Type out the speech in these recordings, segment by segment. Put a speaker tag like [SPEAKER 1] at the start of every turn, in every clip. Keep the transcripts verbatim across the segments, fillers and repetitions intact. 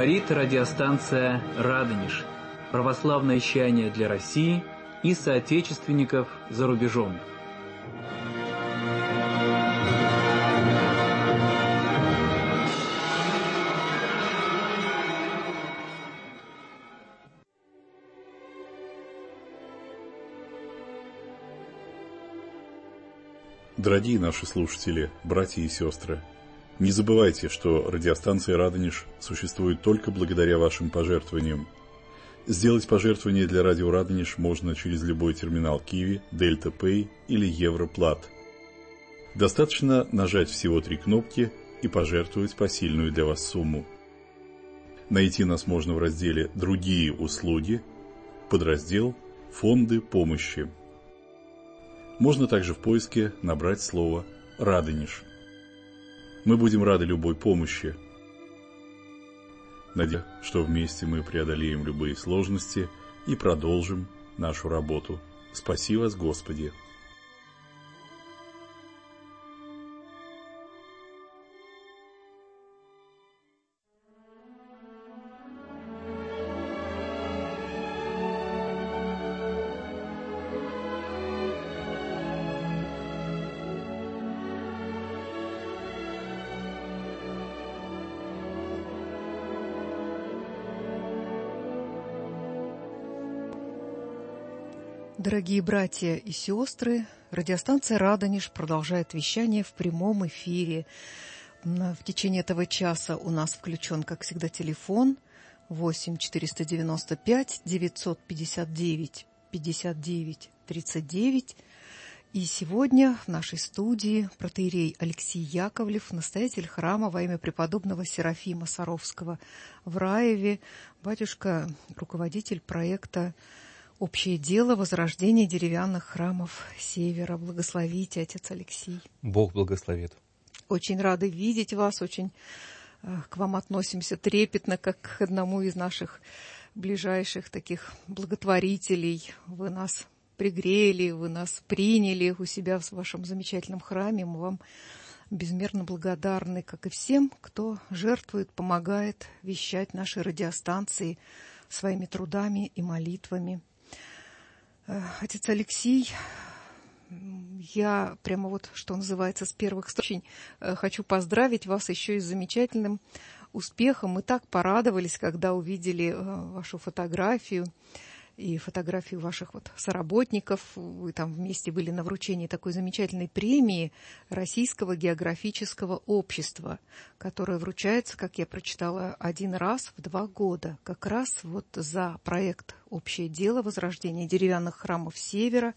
[SPEAKER 1] Говорит радиостанция «Радонеж». Православное чаяние для России и соотечественников за рубежом.
[SPEAKER 2] Дорогие наши слушатели, братья и сестры, не забывайте, что радиостанция «Радонеж» существует только благодаря вашим пожертвованиям. Сделать пожертвование для радио «Радонеж» можно через любой терминал Киви, Дельта Пэй или Европлат. Достаточно нажать всего три кнопки и пожертвовать посильную для вас сумму. Найти нас можно в разделе «Другие услуги», подраздел «Фонды помощи». Можно также в поиске набрать слово «Радонеж». Мы будем рады любой помощи. Надеюсь, что вместе мы преодолеем любые сложности и продолжим нашу работу. Спаси вас, Господи!
[SPEAKER 3] Дорогие братья и сестры, радиостанция «Радонеж» продолжает вещание в прямом эфире. В течение этого часа у нас включен, как всегда, телефон восемь четыреста девяносто пять девятьсот пятьдесят девять пятьдесят девять тридцать девять. И сегодня в нашей студии протоиерей Алексей Яковлев, настоятель храма во имя преподобного Серафима Саровского в Раеве, батюшка, руководитель проекта «Общее дело возрождения деревянных храмов Севера». Благословите, отец Алексей.
[SPEAKER 4] Бог благословит.
[SPEAKER 3] Очень рады видеть вас, очень э, к вам относимся трепетно, как к одному из наших ближайших таких благотворителей. Вы нас пригрели, вы нас приняли у себя в вашем замечательном храме. Мы вам безмерно благодарны, как и всем, кто жертвует, помогает вещать нашей радиостанции своими трудами и молитвами. Отец Алексей, я прямо вот, что называется, с первых строк очень хочу поздравить вас еще и с замечательным успехом. Мы так порадовались, когда увидели вашу фотографию и фотографию ваших вот соработников. Вы там вместе были на вручении такой замечательной премии Российского географического общества, которая вручается, как я прочитала, один раз в два года. Как раз вот за проект «Общее дело возрождения деревянных храмов Севера».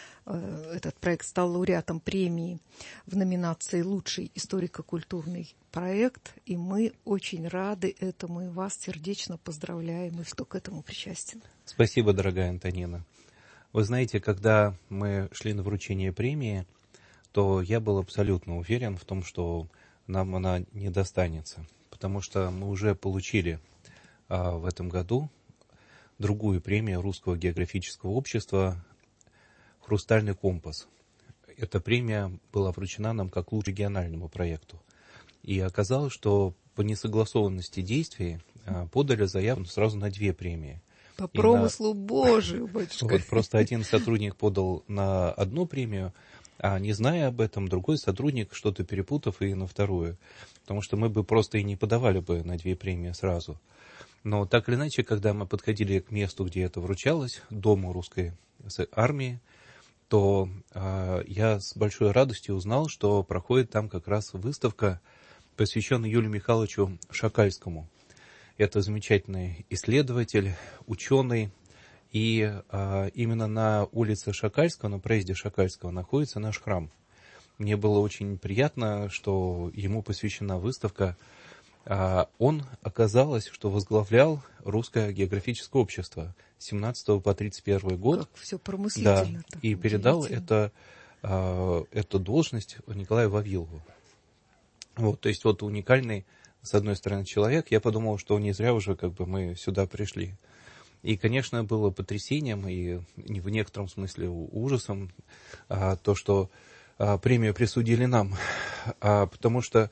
[SPEAKER 3] Этот проект стал лауреатом премии в номинации «Лучший историко-культурный проект», и мы очень рады этому, и вас сердечно поздравляем, и кто к этому причастен.
[SPEAKER 4] Спасибо, дорогая Антонина. Вы знаете, когда мы шли на вручение премии, то я был абсолютно уверен в том, что нам она не достанется, потому что мы уже получили а, в этом году другую премию Русского географического общества «Хрустальный компас». Эта премия была вручена нам как лучшему региональному проекту. И оказалось, что по несогласованности действий подали заявку сразу на две премии.
[SPEAKER 3] По промыслу на... Божию, батюшка.
[SPEAKER 4] Вот просто один сотрудник подал на одну премию, а не зная об этом, другой сотрудник, что-то перепутав, и на вторую. Потому что мы бы просто и не подавали бы на две премии сразу. Но так или иначе, когда мы подходили к месту, где это вручалось, дому русской армии, то э, я с большой радостью узнал, что проходит там как раз выставка, посвященная Юрию Михайловичу Шакальскому. Это замечательный исследователь, ученый, и э, именно на улице Шакальского, на проезде Шакальского находится наш храм. Мне было очень приятно, что ему посвящена выставка. Э, он, оказалось, что возглавлял Русское географическое общество с семнадцатого по тридцать первый год.
[SPEAKER 3] Как все промыслительно.
[SPEAKER 4] Да, и передал это, э, эту должность Николаю Вавилову. Вот, то есть вот уникальный, с одной стороны, человек. Я подумал, что не зря уже как бы мы сюда пришли. И, конечно, было потрясением и в некотором смысле ужасом а, то, что а, премию присудили нам. А, потому что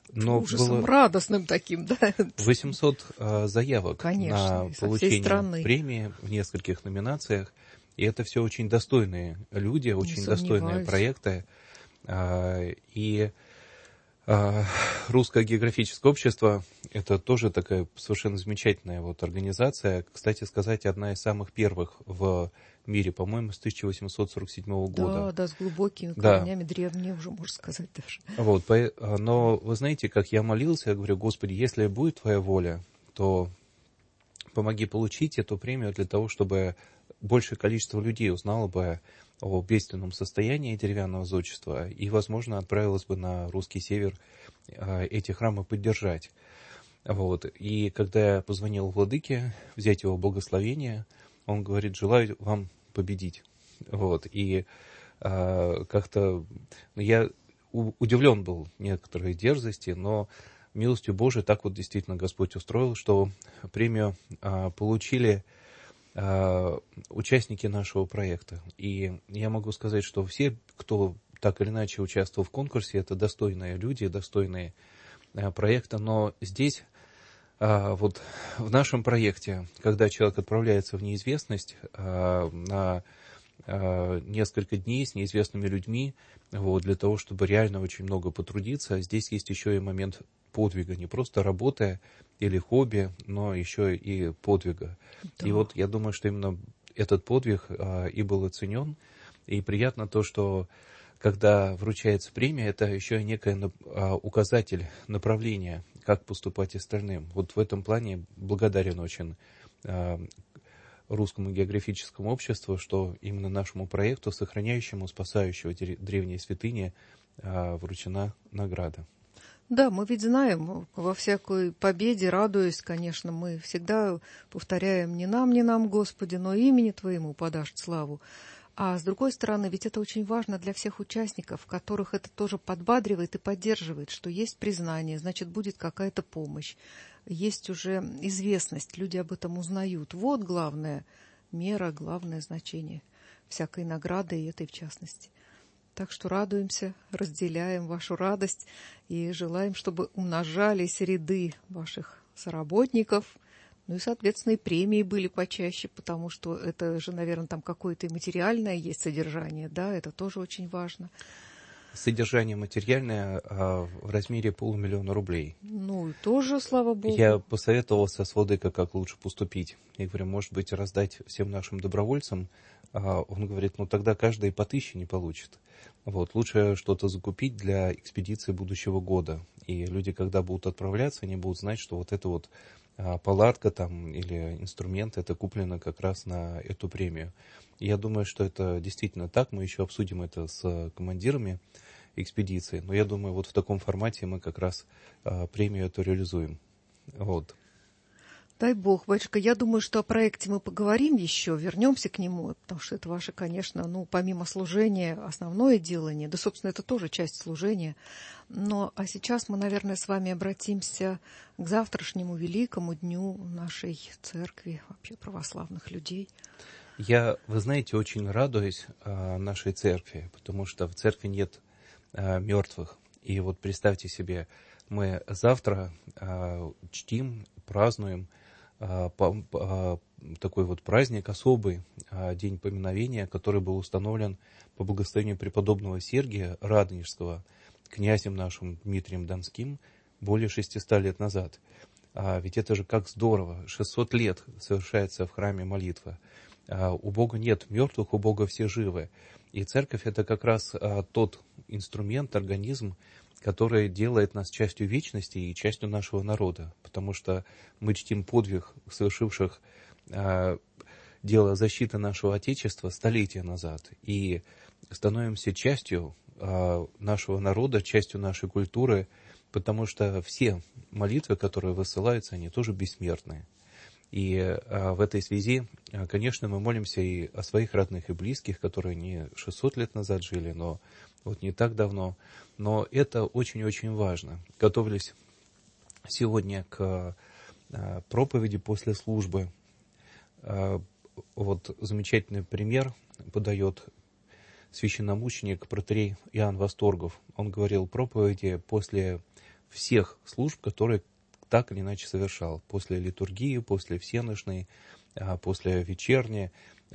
[SPEAKER 4] Но
[SPEAKER 3] ужасом
[SPEAKER 4] было
[SPEAKER 3] радостным таким, да.
[SPEAKER 4] восемьсот э, заявок
[SPEAKER 3] Конечно,
[SPEAKER 4] на
[SPEAKER 3] со всей
[SPEAKER 4] получение
[SPEAKER 3] страны.
[SPEAKER 4] премии в нескольких номинациях. И это все очень достойные люди,
[SPEAKER 3] Не
[SPEAKER 4] очень достойные
[SPEAKER 3] сомневаюсь.
[SPEAKER 4] проекты. А, И а, Русское географическое общество — это тоже такая совершенно замечательная вот организация. Кстати сказать, одна из самых первых в мире, по-моему, с тысяча восемьсот сорок седьмого года.
[SPEAKER 3] Да, да, с глубокими
[SPEAKER 4] Да.
[SPEAKER 3] корнями, древние уже, можно сказать даже.
[SPEAKER 4] Вот, по- но вы знаете, как я молился, я говорю: Господи, если будет Твоя воля, то помоги получить эту премию для того, чтобы большее количество людей узнало бы о бедственном состоянии деревянного зодчества и, возможно, отправилось бы на русский север э, эти храмы поддержать. Вот. И когда я позвонил владыке взять его благословение, он говорит: желаю вам победить. Вот. И э, как-то я у- удивлен был некоторой дерзости, но милостью Божией так вот действительно Господь устроил, что премию э, получили э, участники нашего проекта. И я могу сказать, что все, кто так или иначе участвовал в конкурсе, это достойные люди, достойные э, проекта. Но здесь, э, вот в нашем проекте, когда человек отправляется в неизвестность э, на э, несколько дней с неизвестными людьми, вот, для того, чтобы реально очень много потрудиться, здесь есть еще и момент подвига, не просто работы или хобби, но еще и подвига.
[SPEAKER 3] Да.
[SPEAKER 4] И вот я думаю, что именно этот подвиг а, и был оценен. И приятно то, что когда вручается премия, это еще и некий а, указатель направления, как поступать остальным. Вот в этом плане благодарен очень а, Русскому географическому обществу, что именно нашему проекту, сохраняющему, спасающему древние святыни, а, вручена награда.
[SPEAKER 3] Да, мы ведь знаем, во всякой победе, радуясь, конечно, мы всегда повторяем: не нам, не нам, Господи, но имени Твоему подашь славу. А с другой стороны, ведь это очень важно для всех участников, которых это тоже подбадривает и поддерживает, что есть признание, значит, будет какая-то помощь, есть уже известность, люди об этом узнают. Вот главная мера, главное значение всякой награды, и этой в частности. Так что радуемся, разделяем вашу радость и желаем, чтобы умножались ряды ваших соработников, ну и, соответственно, и премии были почаще, потому что это же, наверное, там какое-то и материальное есть содержание, да, это тоже очень важно.
[SPEAKER 4] Содержание материальное а, в размере полумиллиона рублей.
[SPEAKER 3] Ну, и тоже, слава Богу.
[SPEAKER 4] Я посоветовался с владыкой, как лучше поступить. Я говорю: может быть, раздать всем нашим добровольцам. А он говорит: ну тогда каждый по тысяче не получит. Вот, лучше что-то закупить для экспедиции будущего года. И люди, когда будут отправляться, они будут знать, что вот эта вот а, палатка там или инструмент, это куплено как раз на эту премию. И я думаю, что это действительно так. Мы еще обсудим это с командирами экспедиции. Но я думаю, вот в таком формате мы как раз а, премию эту реализуем. Вот.
[SPEAKER 3] Дай Бог, батюшка, я думаю, что о проекте мы поговорим еще, вернемся к нему, потому что это ваше, конечно, ну, помимо служения, основное делание, да, собственно, это тоже часть служения. Но, а сейчас мы, наверное, с вами обратимся к завтрашнему великому дню нашей церкви, вообще православных людей.
[SPEAKER 4] Я, вы знаете, очень радуюсь а, нашей церкви, потому что в церкви нет а, мертвых. И вот представьте себе, мы завтра а, чтим, празднуем а, по, а, такой вот праздник особый, а, день поминовения, который был установлен по благословению преподобного Сергия Радонежского, князем нашим Дмитрием Донским, более шестисот лет назад. А, ведь это же как здорово, шестьсот лет совершается в храме молитва. А, у Бога нет мертвых, у Бога все живы. И церковь — это как раз а, тот инструмент, организм, который делает нас частью вечности и частью нашего народа. Потому что мы чтим подвиг совершивших а, дело защиты нашего Отечества столетия назад. И становимся частью а, нашего народа, частью нашей культуры, потому что все молитвы, которые высылаются, они тоже бессмертные. И а, в этой связи, а, конечно, мы молимся и о своих родных и близких, которые не шестьсот лет назад жили, но вот не так давно. Но это очень-очень важно. Готовились сегодня к а, проповеди после службы. А, вот замечательный пример подает священномученик протерей Иоанн Восторгов. Он говорил: проповеди после всех служб, которые так или иначе совершал. После литургии, после всенощной, после вечерней,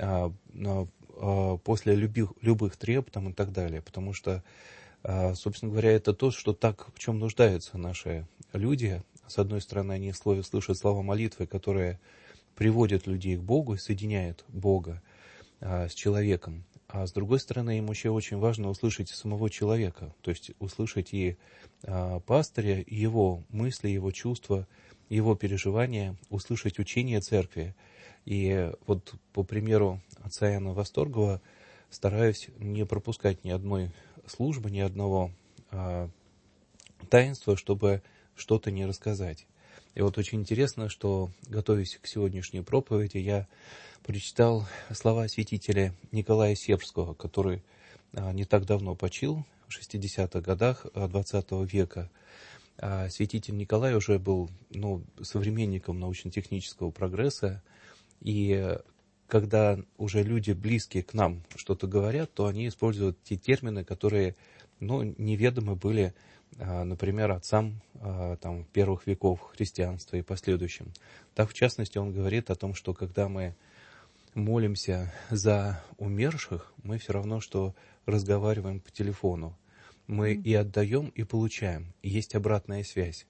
[SPEAKER 4] после любых, любых треб там, и так далее. Потому что, собственно говоря, это то, что так, в чем нуждаются наши люди. С одной стороны, они слышат слова молитвы, которые приводят людей к Богу и соединяют Бога с человеком. А с другой стороны, им еще очень важно услышать самого человека, то есть услышать и а, пастыря, и его мысли, его чувства, его переживания, услышать учение церкви. И вот по примеру отца Иоанна Восторгова стараюсь не пропускать ни одной службы, ни одного а, таинства, чтобы что-то не рассказать. И вот очень интересно, что, готовясь к сегодняшней проповеди, я прочитал слова святителя Николая Севского, который а, не так давно почил, в шестидесятых годах двадцатого века. А святитель Николай уже был ну, современником научно-технического прогресса, и когда уже люди, близкие к нам, что-то говорят, то они используют те термины, которые ну, неведомы были, например, отцам там, первых веков христианства и последующим. Так, в частности, он говорит о том, что когда мы молимся за умерших, мы все равно, что разговариваем по телефону. Мы mm. и отдаем, и получаем. И есть обратная связь.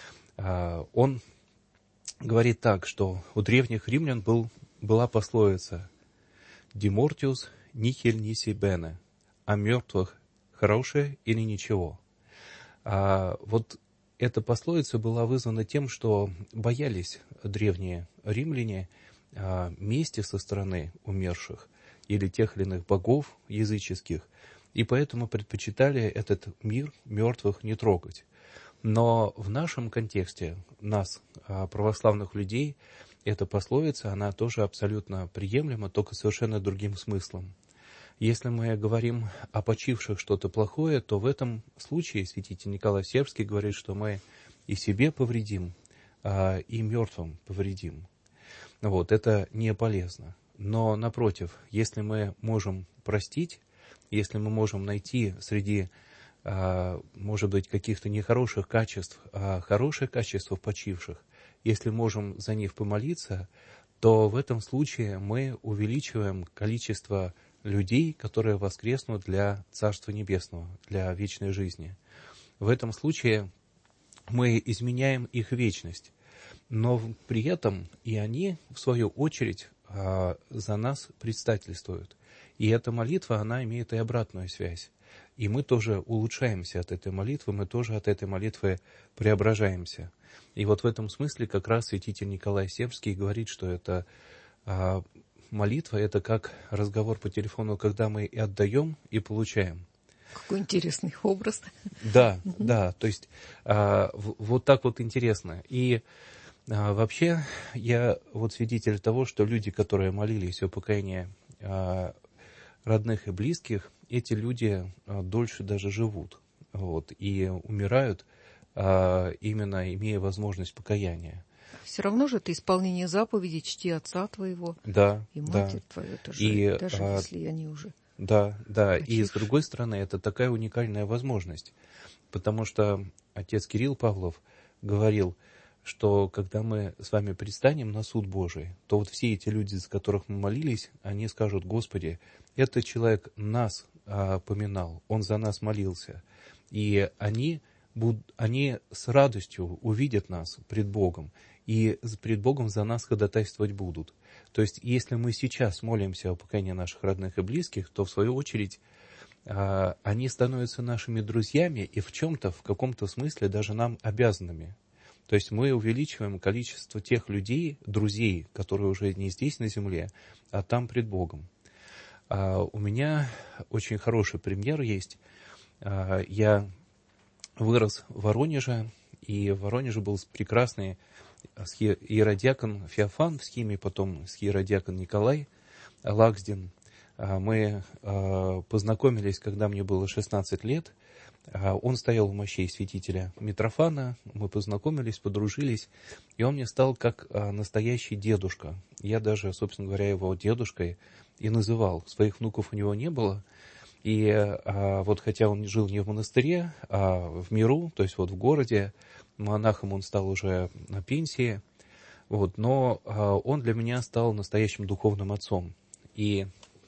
[SPEAKER 4] Он говорит так, что у древних римлян был, была пословица «De mortius nihil nisi bene», «О мертвых хорошее или ничего». А вот эта пословица была вызвана тем, что боялись древние римляне а, мести со стороны умерших или тех или иных богов языческих, и поэтому предпочитали этот мир мертвых не трогать. Но в нашем контексте, нас, православных людей, эта пословица, она тоже абсолютно приемлема, только совершенно другим смыслом. Если мы говорим о почивших что-то плохое, то в этом случае святитель Николай Севский говорит, что мы и себе повредим, и мертвым повредим. Вот, это не полезно. Но, напротив, если мы можем простить, если мы можем найти среди, может быть, каких-то нехороших качеств, а хороших качеств в почивших, если можем за них помолиться, то в этом случае мы увеличиваем количество людей, которые воскреснут для Царства Небесного, для вечной жизни. В этом случае мы изменяем их вечность, но при этом и они, в свою очередь, за нас предстательствуют. И эта молитва, она имеет и обратную связь. И мы тоже улучшаемся от этой молитвы, мы тоже от этой молитвы преображаемся. И вот в этом смысле как раз святитель Николай Севский говорит, что это молитва — это как разговор по телефону, когда мы и отдаем, и получаем.
[SPEAKER 3] Какой интересный образ.
[SPEAKER 4] Да, да, то есть а, в, вот так вот интересно. И а, вообще я вот свидетель того, что люди, которые молились о покаянии а, родных и близких, эти люди а, дольше даже живут, вот, и умирают а, именно имея возможность покаяния.
[SPEAKER 3] Все равно же это исполнение заповедей, чти отца твоего,
[SPEAKER 4] да,
[SPEAKER 3] и
[SPEAKER 4] да.
[SPEAKER 3] матерь твою, это же,
[SPEAKER 4] И,
[SPEAKER 3] даже
[SPEAKER 4] а,
[SPEAKER 3] если они уже...
[SPEAKER 4] Да, да,
[SPEAKER 3] почившие.
[SPEAKER 4] И с другой стороны, это такая уникальная возможность, потому что отец Кирилл Павлов говорил, что когда мы с вами предстанем на суд Божий, то вот все эти люди, за которых мы молились, они скажут: Господи, этот человек нас а, поминал, он за нас молился, и они, буд, они с радостью увидят нас пред Богом, и пред Богом за нас ходатайствовать будут. То есть, если мы сейчас молимся о покаянии наших родных и близких, то, в свою очередь, они становятся нашими друзьями и в чем-то, в каком-то смысле даже нам обязанными. То есть, мы увеличиваем количество тех людей, друзей, которые уже не здесь на земле, а там пред Богом. У меня очень хороший пример есть. Я вырос в Воронеже, и в Воронеже был прекрасный иеродиакон Феофан в схеме, потом иеродиакон Николай Лаксдин. Мы познакомились, когда мне было шестнадцать лет. Он стоял в мощей святителя Митрофана. Мы познакомились, подружились, и он мне стал как настоящий дедушка. Я даже, собственно говоря, его дедушкой и называл. Своих внуков у него не было, И а, вот хотя он жил не в монастыре, а в миру, то есть вот в городе, монахом он стал уже на пенсии, вот, но а, он для меня стал настоящим духовным отцом. И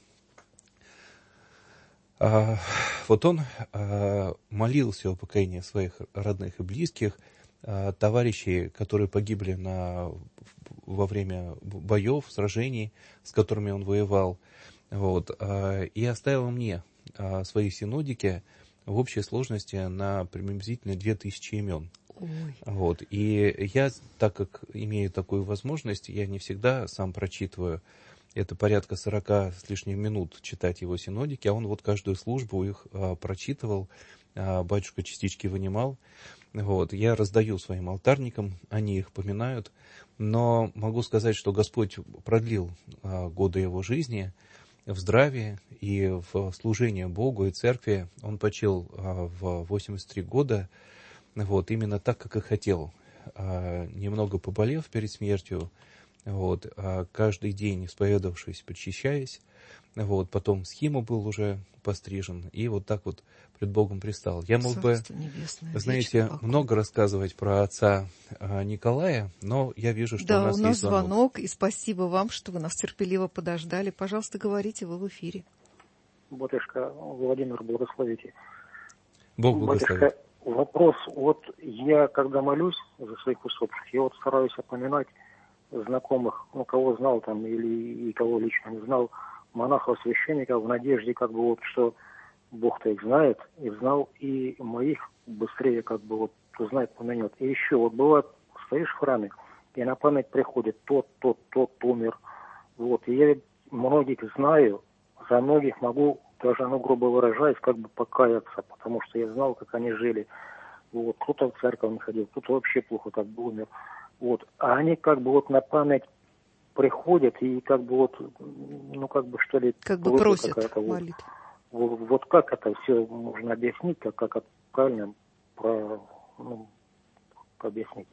[SPEAKER 4] а, вот он а, молился о покаянии своих родных и близких, а, товарищей, которые погибли на, во время боев, сражений, с которыми он воевал, вот, а, и оставил мне а, свои синодики в общей сложности на приблизительно две тысячи имен.
[SPEAKER 3] Ой.
[SPEAKER 4] Вот, и я, так как имею такую возможность, я не всегда сам прочитываю. Это порядка сорока с лишним минут читать его синодики, а он вот каждую службу их а, прочитывал, а, батюшка частички вынимал. Вот, я раздаю своим алтарникам, они их поминают, но могу сказать, что Господь продлил а, годы его жизни в здравии и в служении Богу и церкви. Он почил а, в восемьдесят три года, вот, именно так, как и хотел, а, немного поболев перед смертью. Вот, а каждый день исповедовавшись, причащаясь, вот, потом схиму был уже пострижен, и вот так вот пред Богом предстал. Я мог бы,
[SPEAKER 3] небесное,
[SPEAKER 4] знаете, много рассказывать про отца а, Николая, но я вижу, что
[SPEAKER 3] да,
[SPEAKER 4] у нас,
[SPEAKER 3] у нас
[SPEAKER 4] есть звонок.
[SPEAKER 3] звонок, и спасибо вам, что вы нас терпеливо подождали. Пожалуйста, говорите, вы в эфире.
[SPEAKER 5] Батюшка Владимир, благословите.
[SPEAKER 4] Бог благословит.
[SPEAKER 5] Батюшка, вопрос, вот я, когда молюсь за своих усопших, я вот стараюсь опоминать знакомых, ну, кого знал там или и кого лично не знал, монахов, священников, в надежде, как бы вот, что Бог-то их знает, и знал, и моих быстрее, как бы вот, узнает, помянет. И еще, вот бывает, стоишь в храме, и на память приходит тот, тот, тот умер. Вот, и я многих знаю, за многих могу, даже, ну, грубо выражаясь, как бы покаяться, потому что я знал, как они жили. Вот, кто-то в церковь не ходил, кто-то вообще плохо как бы умер. Вот. А они как бы вот на память приходят и как бы вот, ну как бы что ли...
[SPEAKER 3] Как бы просят
[SPEAKER 5] молитву. Вот, вот как это все можно объяснить, как, как это правильно про, ну, объяснить?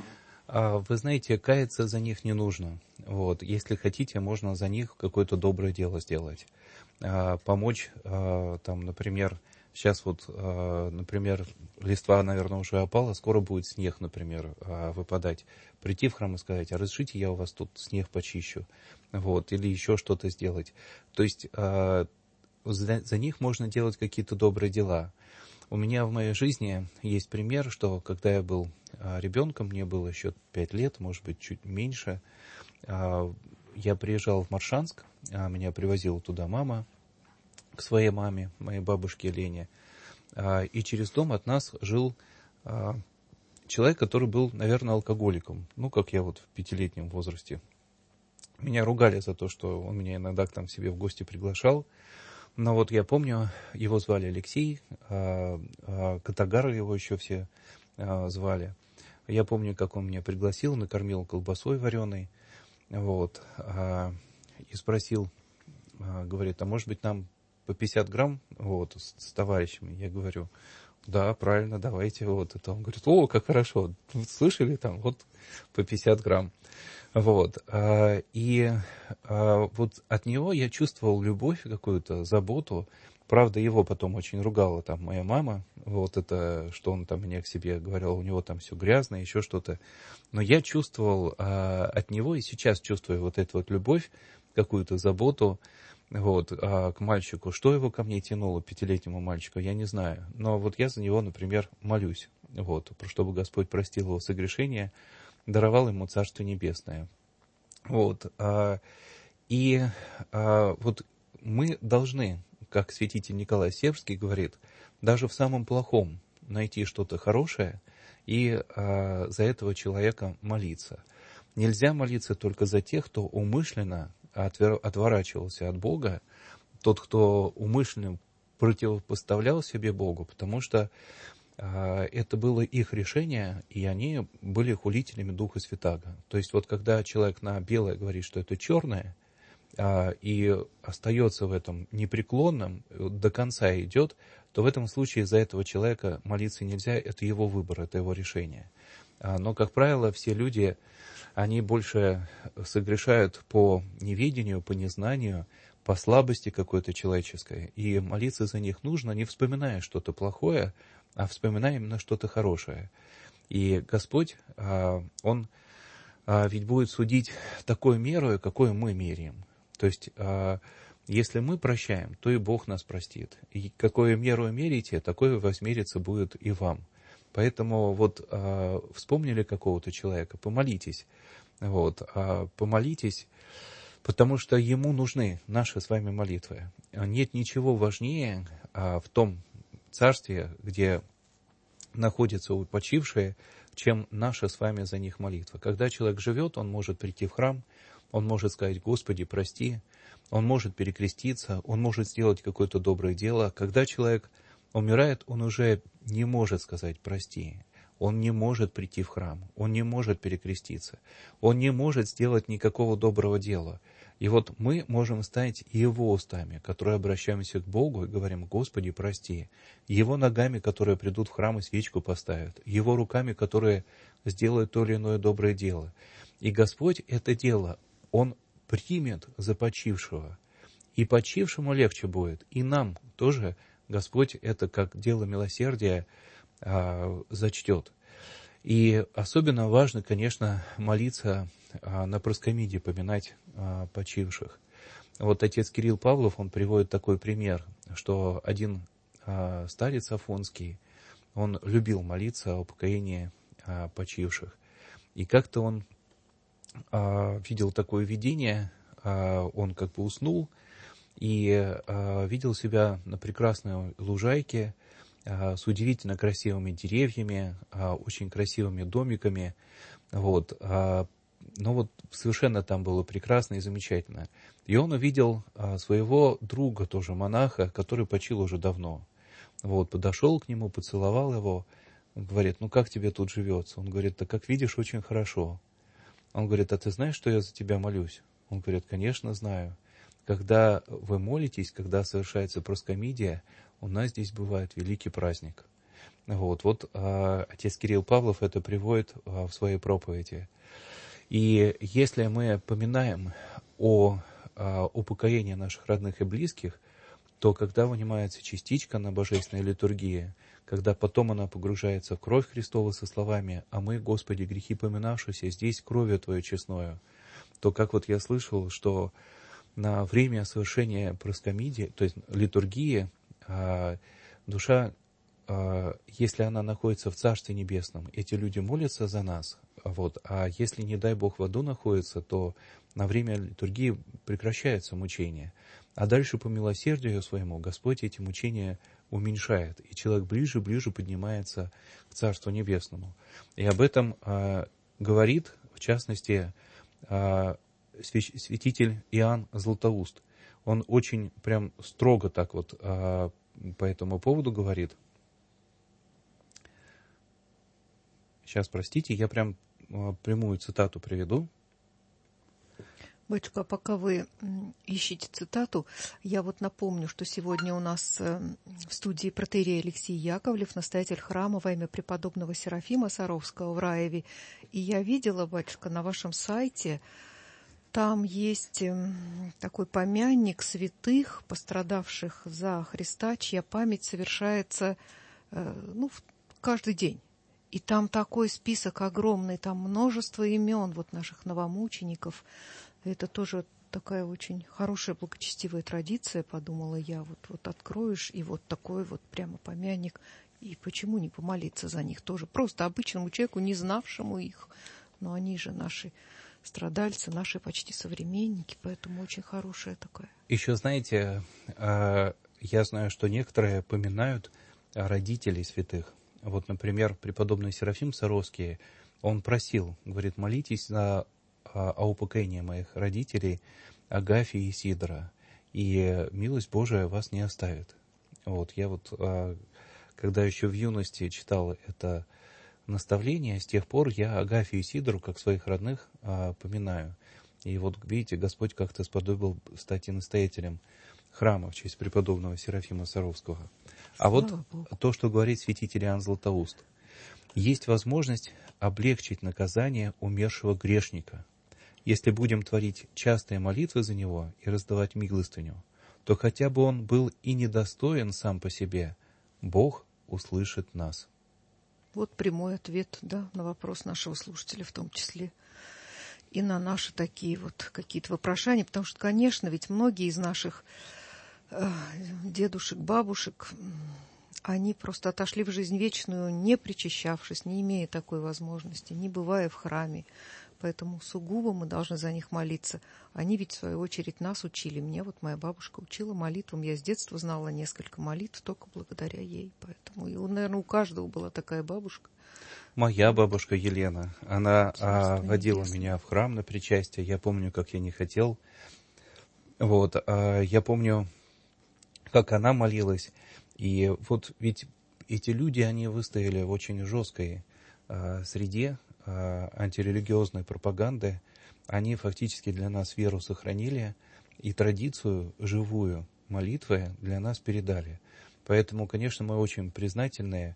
[SPEAKER 4] Вы знаете, каяться за них не нужно. Вот. Если хотите, можно за них какое-то доброе дело сделать. Помочь, там, например, сейчас вот, например, листва, наверное, уже опала, скоро будет снег, например, выпадать. Прийти в храм и сказать: а разрешите, я у вас тут снег почищу, вот, или еще что-то сделать. То есть за, за них можно делать какие-то добрые дела. У меня в моей жизни есть пример, что когда я был ребенком, мне было еще пять лет, может быть, чуть меньше, я приезжал в Моршанск, меня привозила туда мама, к своей маме, моей бабушке Лене, и через дом от нас жил человек, который был, наверное, алкоголиком, ну, как я вот в пятилетнем возрасте. Меня ругали за то, что он меня иногда к там себе в гости приглашал. Но вот я помню, его звали Алексей, Катагар его еще все звали. Я помню, как он меня пригласил, накормил колбасой вареной, вот, и спросил, говорит: а может быть нам по пятьдесят грамм, вот, с, с товарищами? Я говорю: да, правильно, давайте, вот. Это он говорит: о, как хорошо, слышали там, вот, по пятьдесят грамм. Вот, и вот от него я чувствовал любовь какую-то, заботу. Правда, его потом очень ругала там моя мама, вот это, что он там мне к себе говорил, у него там все грязно, еще что-то. Но я чувствовал от него и сейчас чувствую вот эту вот любовь, какую-то заботу, вот, к мальчику. Что его ко мне тянуло, пятилетнему мальчику, я не знаю. Но вот я за него, например, молюсь, вот, чтобы Господь простил его согрешения, даровал ему Царство Небесное. Вот. И вот мы должны, как святитель Николай Сербский говорит, даже в самом плохом найти что-то хорошее и за этого человека молиться. Нельзя молиться только за тех, кто умышленно отворачивался от Бога, тот, кто умышленно противопоставлял себе Богу, потому что это было их решение, и они были хулителями Духа Святаго. То есть вот когда человек на белое говорит, что это черное, и остается в этом непреклонным, до конца идет, то в этом случае за этого человека молиться нельзя, это его выбор, это его решение. Но, как правило, все люди, они больше согрешают по неведению, по незнанию, по слабости какой-то человеческой. И молиться за них нужно, не вспоминая что-то плохое, а вспоминая именно что-то хорошее. И Господь, Он ведь будет судить такой мерой, какой мы меряем. То есть, если мы прощаем, то и Бог нас простит. И какую меру мерите, такое возмерится будет и вам. Поэтому вот э, вспомнили какого-то человека, помолитесь. Вот, э, помолитесь, потому что ему нужны наши с вами молитвы. Нет ничего важнее э, в том царстве, где находятся почившие, чем наша с вами за них молитва. Когда человек живет, он может прийти в храм, он может сказать: «Господи, прости», он может перекреститься, он может сделать какое-то доброе дело. Когда человек умирает, он уже не может сказать «прости», он не может прийти в храм, он не может перекреститься, он не может сделать никакого доброго дела. И вот мы можем стать его устами, которые обращаемся к Богу и говорим: «Господи, прости», его ногами, которые придут в храм и свечку поставят, его руками, которые сделают то или иное доброе дело. И Господь это дело, Он примет за почившего. И почившему легче будет, и нам тоже Господь это как дело милосердия а, зачтет. И особенно важно, конечно, молиться а, на проскомидии, поминать а, почивших. Вот отец Кирилл Павлов, он приводит такой пример, что один а, старец афонский, он любил молиться о упокоении а, почивших. И как-то он а, видел такое видение, а, он как бы уснул, и а, видел себя на прекрасной лужайке а, с удивительно красивыми деревьями, а, очень красивыми домиками. Вот, а, но вот совершенно там было прекрасно и замечательно. И он увидел а, своего друга, тоже монаха, который почил уже давно. Вот, подошел к нему, поцеловал его, говорит: «Ну как тебе тут живется?» Он говорит: «Да как видишь, очень хорошо». Он говорит: «А ты знаешь, что я за тебя молюсь?» Он говорит: «Конечно, знаю. Когда вы молитесь, когда совершается проскомидия, у нас здесь бывает великий праздник». Вот, вот а, отец Кирилл Павлов это приводит а, в своей проповеди. И если мы поминаем о а, упокоении наших родных и близких, то когда вынимается частичка на божественной литургии, когда потом она погружается в кровь Христову со словами: «А мы, Господи, грехи поминавшиеся, здесь кровью Твою честною», то как вот я слышал, что на время совершения проскомидии, то есть литургии, душа, если она находится в Царстве Небесном, эти люди молятся за нас, вот, а если, не дай Бог, в аду находится, то на время литургии прекращается мучение. А дальше по милосердию своему Господь эти мучения уменьшает, и человек ближе-ближе поднимается к Царству Небесному. И об этом а, говорит, в частности, а, святитель Иоанн Златоуст. Он очень прям строго так вот а, по этому поводу говорит. Сейчас, простите, я прям а, прямую цитату приведу.
[SPEAKER 3] Батюшка, пока вы ищете цитату, я вот напомню, что сегодня у нас в студии протоиерей Алексей Яковлев, настоятель храма во имя преподобного Серафима Саровского в Раеве. И я видела, батюшка, на вашем сайте, там есть такой помянник святых, пострадавших за Христа, чья память совершается ну, каждый день. И там такой список огромный, там множество имен вот наших новомучеников. Это тоже такая очень хорошая, благочестивая традиция, подумала я. Вот, вот откроешь, и вот такой вот прямо помянник. И почему не помолиться за них тоже? Просто обычному человеку, не знавшему их. Но они же наши страдальцы, наши почти современники, поэтому очень хорошая такая.
[SPEAKER 4] Еще, знаете, я знаю, что некоторые поминают родителей святых. Вот, например, преподобный Серафим Саровский, он просил, говорит: молитесь за о упокоении моих родителей Агафии и Сидора, и милость Божия вас не оставит. Вот, я вот, когда еще в юности читал это наставление, с тех пор я Агафию и Сидору, как своих родных, поминаю. И вот, видите, Господь как-то сподобил стать и настоятелем храма в честь преподобного Серафима Саровского. А вот то, что говорит святитель Иоанн Златоуст. Есть возможность облегчить наказание умершего грешника, если будем творить частые молитвы за него и раздавать милостыню, то хотя бы он был и недостоин сам по себе, Бог услышит нас.
[SPEAKER 3] Вот прямой ответ, да, на вопрос нашего слушателя в том числе. И на наши такие вот какие-то вопрошания, потому что, конечно, ведь многие из наших э, дедушек, бабушек, они просто отошли в жизнь вечную, не причащавшись, не имея такой возможности, не бывая в храме. Поэтому сугубо мы должны за них молиться. Они ведь, в свою очередь, нас учили. Меня вот моя бабушка учила молитвам. Я с детства знала несколько молитв только благодаря ей. Поэтому, и, наверное, у каждого была такая бабушка.
[SPEAKER 4] Моя бабушка Елена, она а, водила
[SPEAKER 3] небесное.
[SPEAKER 4] меня в храм на причастие. Я помню, как я не хотел. Вот, а, я помню, как она молилась. И вот ведь эти люди, они выстояли в очень жесткой а, среде а, антирелигиозной пропаганды. Они фактически для нас веру сохранили и традицию живую молитвы для нас передали. Поэтому, конечно, мы очень признательны.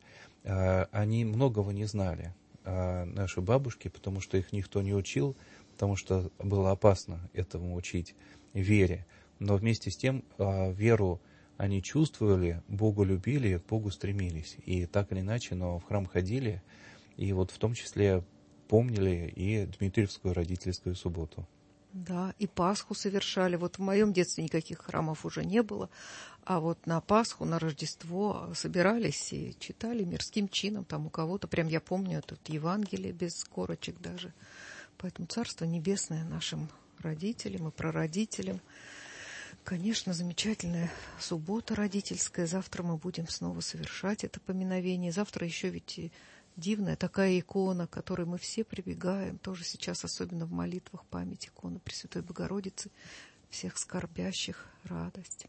[SPEAKER 4] Они многого не знали, наши бабушки, потому что их никто не учил, потому что было опасно этому учить, вере. Но вместе с тем веру они чувствовали, Богу любили, к Богу стремились. И так или иначе, но в храм ходили, и вот в том числе помнили и Дмитриевскую родительскую субботу.
[SPEAKER 3] Да, и Пасху совершали. Вот в моем детстве никаких храмов уже не было, а вот на Пасху, на Рождество собирались и читали мирским чином. Там у кого-то, прям я помню, тут Евангелие без корочек даже. Поэтому Царство Небесное нашим родителям и прародителям. Конечно, замечательная суббота родительская. Завтра мы будем снова совершать это поминовение. Завтра еще ведь и дивная такая икона, к которой мы все прибегаем, тоже сейчас, особенно в молитвах, память иконы Пресвятой Богородицы, всех скорбящих, радость.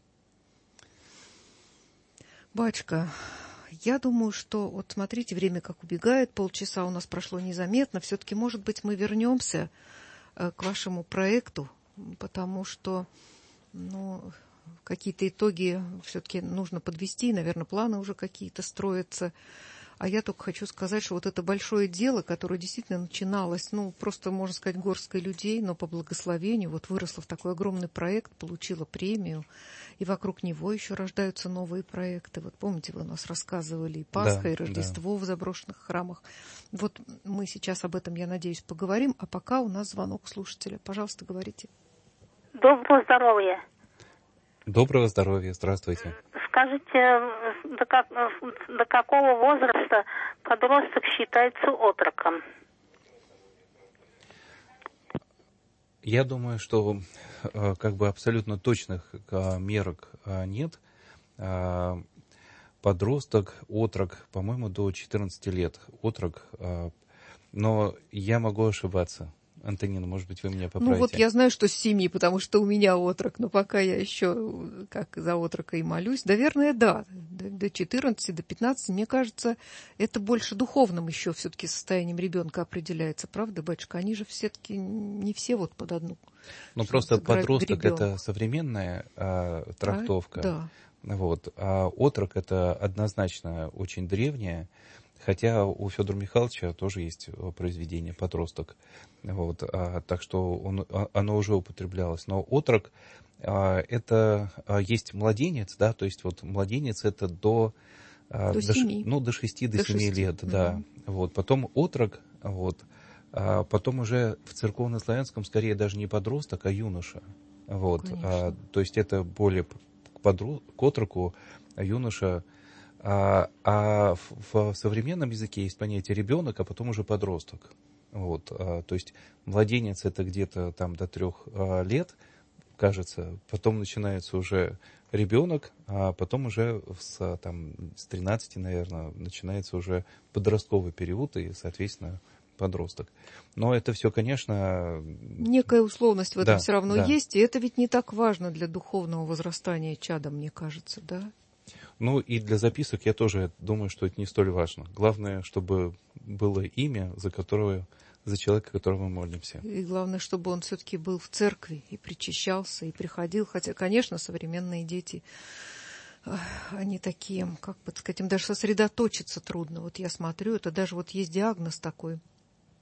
[SPEAKER 3] Батюшка, я думаю, что, вот смотрите, время как убегает, полчаса у нас прошло незаметно, все-таки, может быть, мы вернемся к вашему проекту, потому что, ну, какие-то итоги все-таки нужно подвести, наверное, планы уже какие-то строятся. А я только хочу сказать, что вот это большое дело, которое действительно начиналось, ну, просто, можно сказать, горсткой людей, но по благословению, вот выросло в такой огромный проект, получило премию, и вокруг него еще рождаются новые проекты. Вот помните, вы у нас рассказывали и Пасха,
[SPEAKER 4] Да,
[SPEAKER 3] и Рождество, да, в заброшенных храмах. Вот мы сейчас об этом, я надеюсь, поговорим, а пока у нас звонок слушателя. Пожалуйста, говорите.
[SPEAKER 6] Доброго здоровья.
[SPEAKER 4] Доброго здоровья, здравствуйте.
[SPEAKER 6] Скажите, до, как, до какого возраста подросток считается отроком?
[SPEAKER 4] Я думаю, что как бы абсолютно точных мерок нет. Подросток, отрок, по-моему, до четырнадцати лет. Отрок, но я могу ошибаться. Антонина, может быть, вы меня поправите?
[SPEAKER 3] Ну вот я знаю, что с семи, потому что у меня отрок, но пока я еще как за отрока и молюсь. Наверное, да, до четырнадцати, до пятнадцати, мне кажется, это больше духовным еще все-таки состоянием ребенка определяется, правда, батюшка? Они же все-таки не все вот под одну.
[SPEAKER 4] Ну просто подросток — это современная а, трактовка.
[SPEAKER 3] А, да.
[SPEAKER 4] Вот, а отрок — это однозначно очень древнее. Хотя у Федора Михайловича тоже есть произведение «Подросток». Вот, а, так что он, оно уже употреблялось. Но отрок а, — это а, есть младенец, да, то есть вот младенец — это до, а,
[SPEAKER 3] до,
[SPEAKER 4] до,
[SPEAKER 3] семи.
[SPEAKER 4] Ну, до шести, до, до семи
[SPEAKER 3] шести.
[SPEAKER 4] лет, да. Mm-hmm. Вот, потом отрок, вот, а потом уже в церковнославянском скорее даже не подросток, а юноша. Вот, а, то есть это более к, подру, к отроку, а юноша. А, а в, в современном языке есть понятие ребенок, а потом уже подросток. Вот, а, то есть младенец — это где-то там до трех а, лет, кажется, потом начинается уже ребенок, а потом уже с, там, с тринадцати, наверное, начинается уже подростковый период и, соответственно, подросток. Но это все, конечно...
[SPEAKER 3] Некая условность в этом
[SPEAKER 4] да,
[SPEAKER 3] все равно
[SPEAKER 4] да.
[SPEAKER 3] есть, и это ведь не так важно для духовного возрастания чада, мне кажется, да?
[SPEAKER 4] Ну и для записок я тоже думаю, что это не столь важно. Главное, чтобы было имя, за которого, за человека, которого мы молимся.
[SPEAKER 3] И главное, чтобы он все-таки был в церкви и причащался, и приходил. Хотя, конечно, современные дети, они такие, как бы сказать, им даже сосредоточиться трудно. Вот я смотрю, это даже вот есть диагноз такой.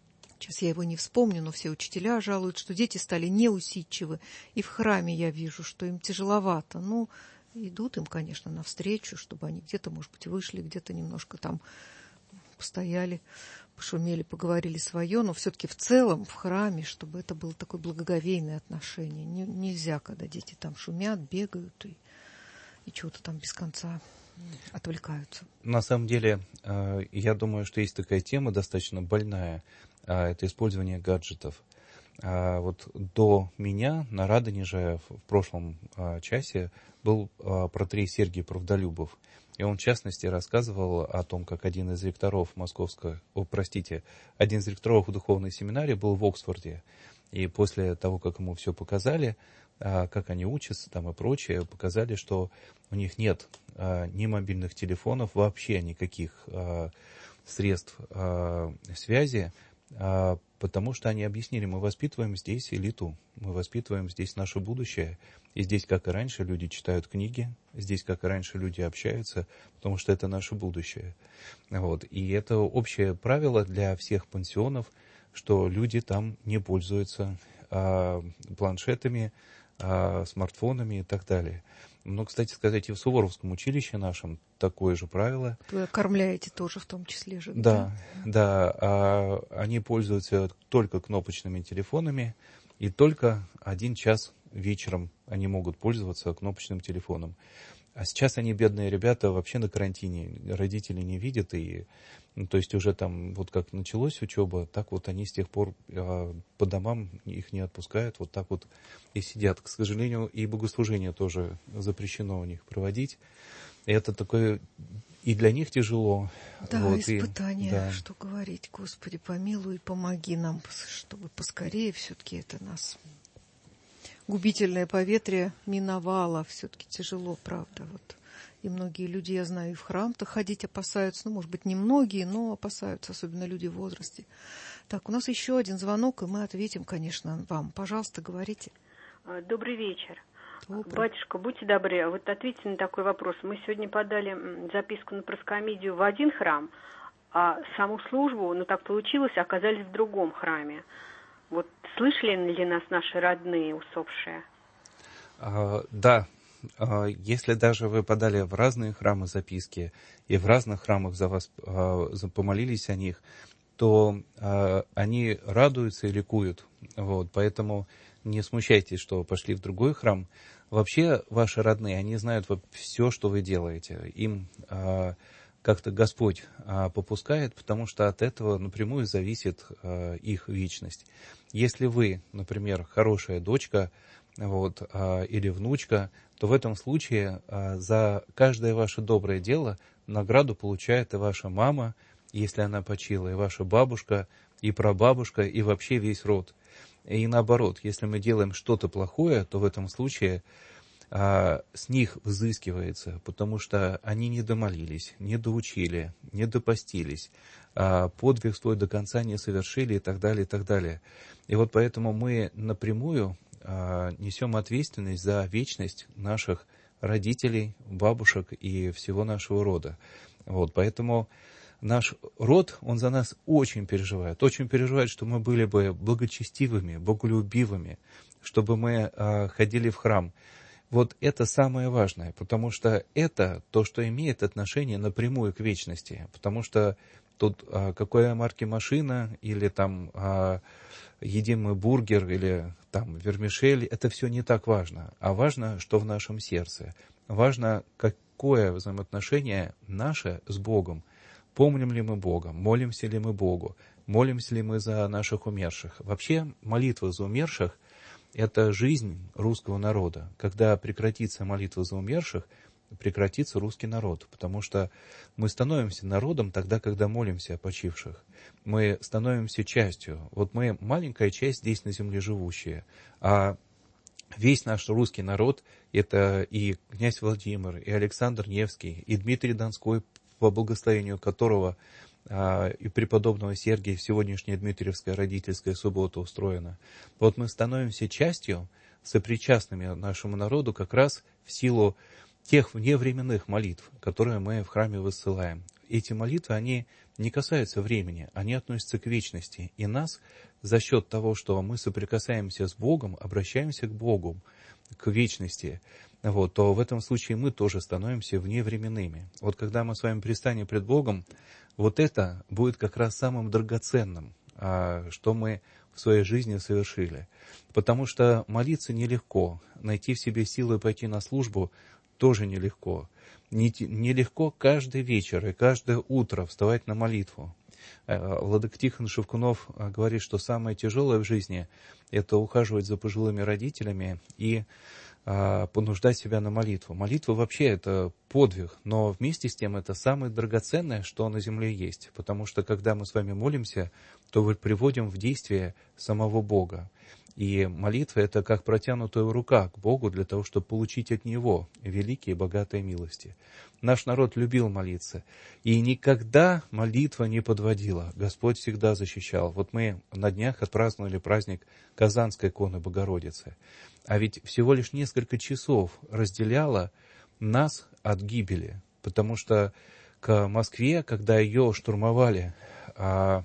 [SPEAKER 3] Сейчас я его не вспомню, но все учителя жалуют, что дети стали неусидчивы. И в храме я вижу, что им тяжеловато. Ну, идут им, конечно, навстречу, чтобы они где-то, может быть, вышли, где-то немножко там постояли, пошумели, поговорили свое. Но все-таки в целом в храме, чтобы это было такое благоговейное отношение. Не, нельзя, когда дети там шумят, бегают и, и чего-то там без конца отвлекаются.
[SPEAKER 4] На самом деле, я думаю, что есть такая тема достаточно больная. Это использование гаджетов. Вот до меня на Радонеже в прошлом часе был протерей Сергий Правдолюбов. И он, в частности, рассказывал о том, как один из ректоров московского, о, простите, один из ректоров духовной семинарии был в Оксфорде. И после того, как ему все показали, как они учатся там и прочее, показали, что у них нет ни мобильных телефонов, вообще никаких средств связи, потому что они объяснили, мы воспитываем здесь элиту, мы воспитываем здесь наше будущее, и здесь, как и раньше, люди читают книги, здесь, как и раньше, люди общаются, потому что это наше будущее. Вот. И это общее правило для всех пансионов, что люди там не пользуются а, планшетами, а, смартфонами и так далее. Но, кстати сказать, и в Суворовском училище нашем такое же правило.
[SPEAKER 3] Вы кормляете тоже в том числе же.
[SPEAKER 4] Да, да. да а, они пользуются только кнопочными телефонами, и только один час вечером они могут пользоваться кнопочным телефоном. А сейчас они, бедные ребята, вообще на карантине, родители не видят, и, ну, то есть уже там, вот как началась учеба, так вот они с тех пор э, по домам их не отпускают, вот так вот и сидят. К сожалению, и богослужение тоже запрещено у них проводить. И это такое, и для них тяжело.
[SPEAKER 3] Да,
[SPEAKER 4] вот,
[SPEAKER 3] испытание,
[SPEAKER 4] и, да.
[SPEAKER 3] Что говорить, Господи, помилуй, помоги нам, чтобы поскорее все-таки это нас... Губительное поветрие миновало, все-таки тяжело, правда. Вот. И многие люди, я знаю, и в храм-то ходить опасаются. Ну, может быть, не многие, но опасаются, особенно люди в возрасте. Так, у нас еще один звонок, и мы ответим, конечно, вам. Пожалуйста, говорите.
[SPEAKER 7] Добрый вечер.
[SPEAKER 3] Добрый.
[SPEAKER 7] Батюшка, будьте добры, вот ответьте на такой вопрос. Мы сегодня подали записку на проскомидию в один храм, а саму службу, ну так получилось, оказались в другом храме. Вот слышали ли нас наши родные усопшие?
[SPEAKER 4] А, да. А, если даже вы подали в разные храмы записки, и в разных храмах за вас а, помолились о них, то а, они радуются и ликуют. Вот, поэтому не смущайтесь, что пошли в другой храм. Вообще, ваши родные, они знают все, что вы делаете. Им а, как-то Господь а, попускает, потому что от этого напрямую зависит а, их вечность. Если вы, например, хорошая дочка, вот, а, или внучка, то в этом случае а, за каждое ваше доброе дело награду получает и ваша мама, если она почила, и ваша бабушка, и прабабушка, и вообще весь род. И наоборот, если мы делаем что-то плохое, то в этом случае а, с них взыскивается, потому что они не домолились, не доучили, не допостились, а, подвиг свой до конца не совершили и так далее, и так далее. И вот поэтому мы напрямую а, несем ответственность за вечность наших родителей, бабушек и всего нашего рода. Вот, поэтому наш род, он за нас очень переживает, очень переживает, что мы были бы благочестивыми, боголюбивыми, чтобы мы а, ходили в храм. Вот это самое важное, потому что это то, что имеет отношение напрямую к вечности, потому что тут а, какой марки машина, или там а, едим мы бургер, или там вермишель, это все не так важно, а важно, что в нашем сердце, важно, какое взаимоотношение наше с Богом. Помним ли мы Бога, молимся ли мы Богу, молимся ли мы за наших умерших. Вообще молитва за умерших — это жизнь русского народа. Когда прекратится молитва за умерших, прекратится русский народ, потому что мы становимся народом тогда, когда молимся о почивших. Мы становимся частью. Вот мы маленькая часть здесь на земле живущая, а весь наш русский народ — это и князь Владимир, и Александр Невский, и Дмитрий Донской, по благословению которого а, и преподобного Сергия сегодняшняя Дмитриевская родительская суббота устроена. Вот мы становимся частью, сопричастными нашему народу как раз в силу тех вневременных молитв, которые мы в храме высылаем. эти молитвы, они не касаются времени, они относятся к вечности. И нас за счет того, что мы соприкасаемся с Богом, обращаемся к Богу, к вечности, вот, то в этом случае мы тоже становимся вневременными. Вот когда мы с вами предстанем пред Богом, вот это будет как раз самым драгоценным, что мы в своей жизни совершили. Потому что молиться нелегко, найти в себе силы пойти на службу тоже нелегко. Нелегко каждый вечер и каждое утро вставать на молитву. Владыка Тихон Шевкунов говорит, что самое тяжелое в жизни – это ухаживать за пожилыми родителями и а, понуждать себя на молитву. Молитва вообще это подвиг, но вместе с тем это самое драгоценное, что на земле есть. Потому что когда мы с вами молимся, то мы приводим в действие самого Бога. И молитва – это как протянутая рука к Богу для того, чтобы получить от Него великие и богатые милости. Наш народ любил молиться, и никогда молитва не подводила. Господь всегда защищал. Вот мы на днях отпраздновали праздник Казанской иконы Богородицы. А ведь всего лишь несколько часов разделяло нас от гибели, потому что к Москве, когда ее штурмовали, а,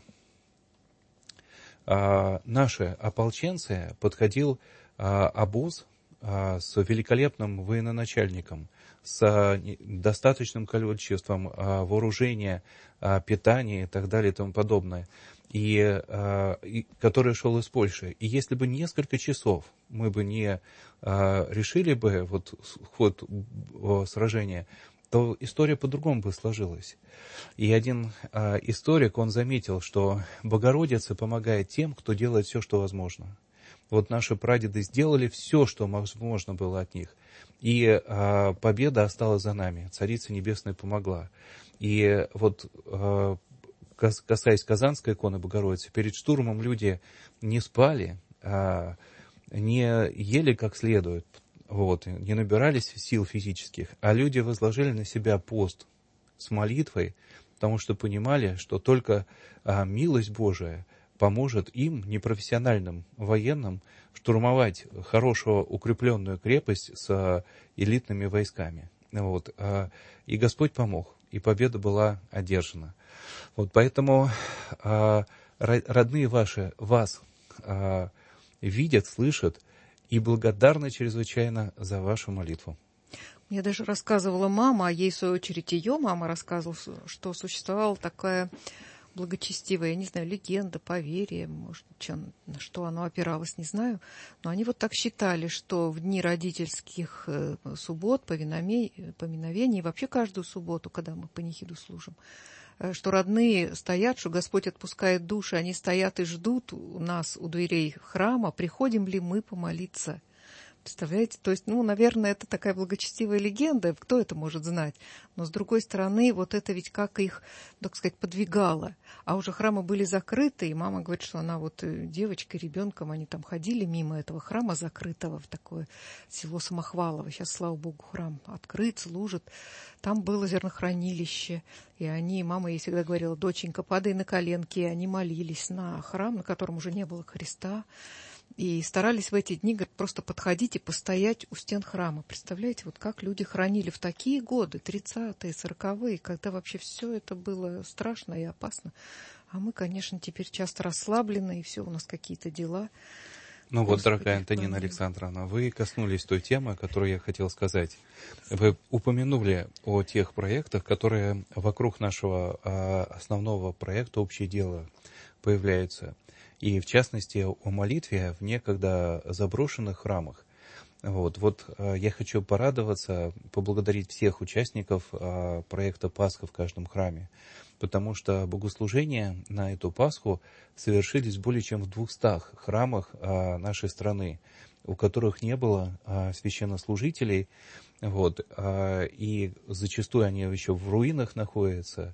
[SPEAKER 4] а, наши ополченцы, подходил а, обоз а, с великолепным военачальником, с достаточным количеством а, вооружения, а, питания и так далее и тому подобное, и, а, и, который шел из Польши. И если бы несколько часов мы бы не а, решили бы вот ход а, сражения, то история по-другому бы сложилась. И один а, историк, он заметил, что Богородица помогает тем, кто делает все, что возможно. Вот наши прадеды сделали все, что возможно было от них. И а, победа осталась за нами. Царица Небесная помогла. И вот, а, касаясь Казанской иконы Богородицы, перед штурмом люди не спали, а, не ели как следует, вот, не набирались сил физических, а люди возложили на себя пост с молитвой, потому что понимали, что только а, милость Божия поможет им, непрофессиональным военным, штурмовать хорошую укрепленную крепость с элитными войсками. Вот. И Господь помог, и победа была одержана. Вот поэтому родные ваши вас видят, слышат и благодарны чрезвычайно за вашу молитву.
[SPEAKER 3] Мне даже рассказывала мама, а ей, в свою очередь, ее мама рассказывала, что существовала такая благочестивая, я не знаю, легенда, поверье, может, на что оно опиралось, не знаю. Но они вот так считали, что в дни родительских суббот, поминовений, вообще каждую субботу, когда мы панихиду служим, что родные стоят, что Господь отпускает души, они стоят и ждут у нас у дверей храма, приходим ли мы помолиться. Представляете? То есть, ну, наверное, это такая благочестивая легенда, кто это может знать? Но, с другой стороны, вот это ведь как их, так сказать, подвигало. А уже храмы были закрыты, и мама говорит, что она вот девочкой, ребенком, они там ходили мимо этого храма закрытого в такое село Самохвалово. Сейчас, слава богу, храм открыт, служит. Там было зернохранилище, и они, мама ей всегда говорила: доченька, падай на коленки, и они молились на храм, на котором уже не было Христа. И старались в эти дни, говорит, просто подходить и постоять у стен храма. Представляете, вот как люди хранили в такие годы, тридцатые, сороковые, когда вообще все это было страшно и опасно. А мы, конечно, теперь часто расслаблены, и все, у нас какие-то дела.
[SPEAKER 4] Ну вот, дорогая Антонина Александровна, вы коснулись той темы, о которой я хотел сказать. Вы упомянули о тех проектах, которые вокруг нашего основного проекта «Общее дело» появляются. И, в частности, о молитве в некогда заброшенных храмах. Вот, вот я хочу порадоваться, поблагодарить всех участников проекта «Пасха в каждом храме», потому что богослужения на эту Пасху совершились более чем в двухстах храмах нашей страны, у которых не было священнослужителей, вот, и зачастую они еще в руинах находятся.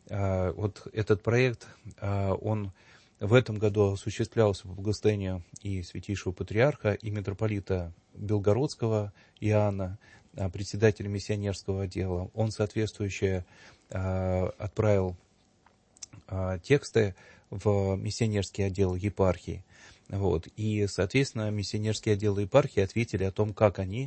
[SPEAKER 4] Вот этот проект, он в этом году осуществлялся по благословению и святейшего патриарха, и митрополита Белгородского Иоанна, председателя миссионерского отдела. Он соответствующе отправил тексты в миссионерский отдел епархии. Вот. И, соответственно, миссионерские отделы епархии ответили о том, как они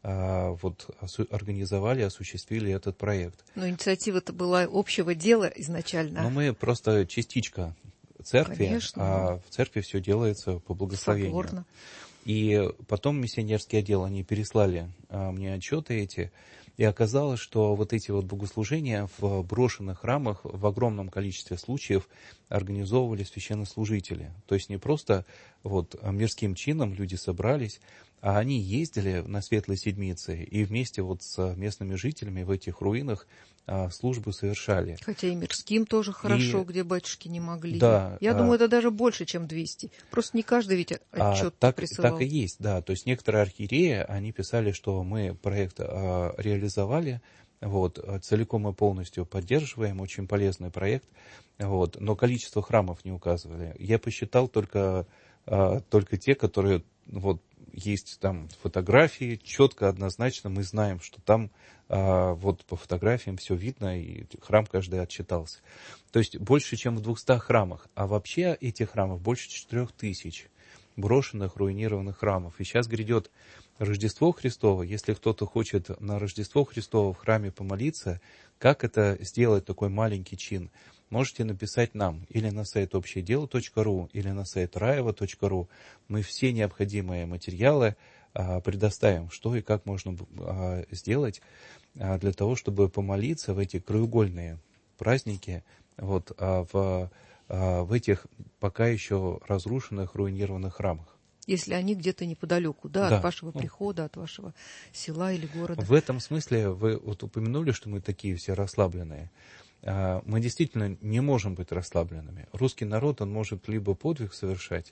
[SPEAKER 4] вот организовали, осуществили этот проект.
[SPEAKER 3] Но инициатива-то была общего дела изначально.
[SPEAKER 4] Но мы просто частичка церкви,
[SPEAKER 3] Конечно.
[SPEAKER 4] а в церкви все делается по благословению.
[SPEAKER 3] Соборно.
[SPEAKER 4] И потом миссионерский отдел, они переслали а, мне отчеты эти, и оказалось, что вот эти вот богослужения в брошенных храмах в огромном количестве случаев организовывали священнослужители. То есть не просто вот мирским чином люди собрались, а они ездили на Светлой Седмице и вместе вот с местными жителями в этих руинах а, службу совершали.
[SPEAKER 3] Хотя и мирским тоже хорошо,
[SPEAKER 4] и...
[SPEAKER 3] где батюшки не могли.
[SPEAKER 4] Да,
[SPEAKER 3] Я
[SPEAKER 4] а...
[SPEAKER 3] думаю, это даже больше, чем двести. Просто не каждый ведь отчет
[SPEAKER 4] а, так,
[SPEAKER 3] присылал.
[SPEAKER 4] Так и есть, да. То есть некоторые архиереи, они писали, что мы проект а, реализовали, вот, целиком и полностью поддерживаем, очень полезный проект, вот, но количество храмов не указывали. Я посчитал только, а, только те, которые вот, есть там фотографии, четко, однозначно мы знаем, что там а, вот по фотографиям все видно, и храм каждый отчитался. То есть больше, чем в двухстах храмах. А вообще этих храмов больше четырех тысяч брошенных, руинированных храмов. И сейчас грядет Рождество Христово. Если кто-то хочет на Рождество Христово в храме помолиться, как это сделать, такой маленький чин? Можете написать нам или на сайт общеедело точка ру, или на сайт раево точка ру. Мы все необходимые материалы а, предоставим, что и как можно а, сделать а, для того, чтобы помолиться в эти краеугольные праздники вот, а, в, а, в этих пока еще разрушенных, руинированных храмах.
[SPEAKER 3] Если они где-то неподалеку, да,
[SPEAKER 4] да,
[SPEAKER 3] от вашего
[SPEAKER 4] ну,
[SPEAKER 3] прихода, от вашего села или города.
[SPEAKER 4] В этом смысле вы вот упомянули, что мы такие все расслабленные. Мы действительно не можем быть расслабленными. Русский народ, он может либо подвиг совершать,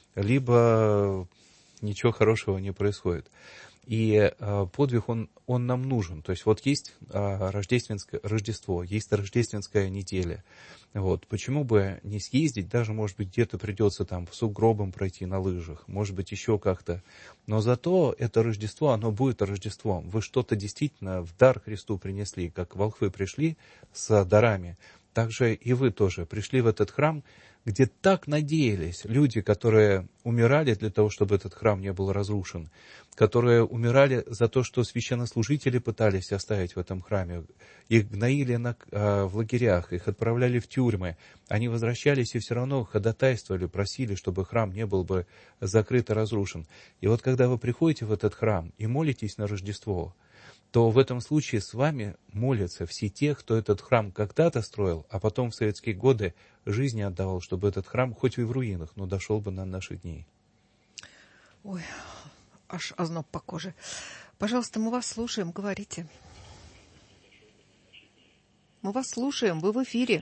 [SPEAKER 4] либо ничего хорошего не происходит. И подвиг, он, он нам нужен. То есть вот есть рождественское Рождество, есть рождественская неделя. Вот. Почему бы не съездить, даже, может быть, где-то придется там в сугробом пройти на лыжах, может быть, еще как-то. Но зато это Рождество, оно будет Рождеством. Вы что-то действительно в дар Христу принесли, как волхвы пришли с дарами. Так же и вы тоже пришли в этот храм, где так надеялись люди, которые умирали для того, чтобы этот храм не был разрушен, которые умирали за то, что священнослужители пытались оставить в этом храме, их гноили на, э, в лагерях, их отправляли в тюрьмы, они возвращались и все равно ходатайствовали, просили, чтобы храм не был бы закрыт и разрушен. И вот когда вы приходите в этот храм и молитесь на Рождество, то в этом случае с вами молятся все те, кто этот храм когда-то строил, а потом в советские годы жизни отдавал, чтобы этот храм, хоть и в руинах, но дошел бы на наших дней.
[SPEAKER 3] Ой, аж озноб по коже. Пожалуйста, мы вас слушаем, говорите. Мы вас слушаем, вы в эфире.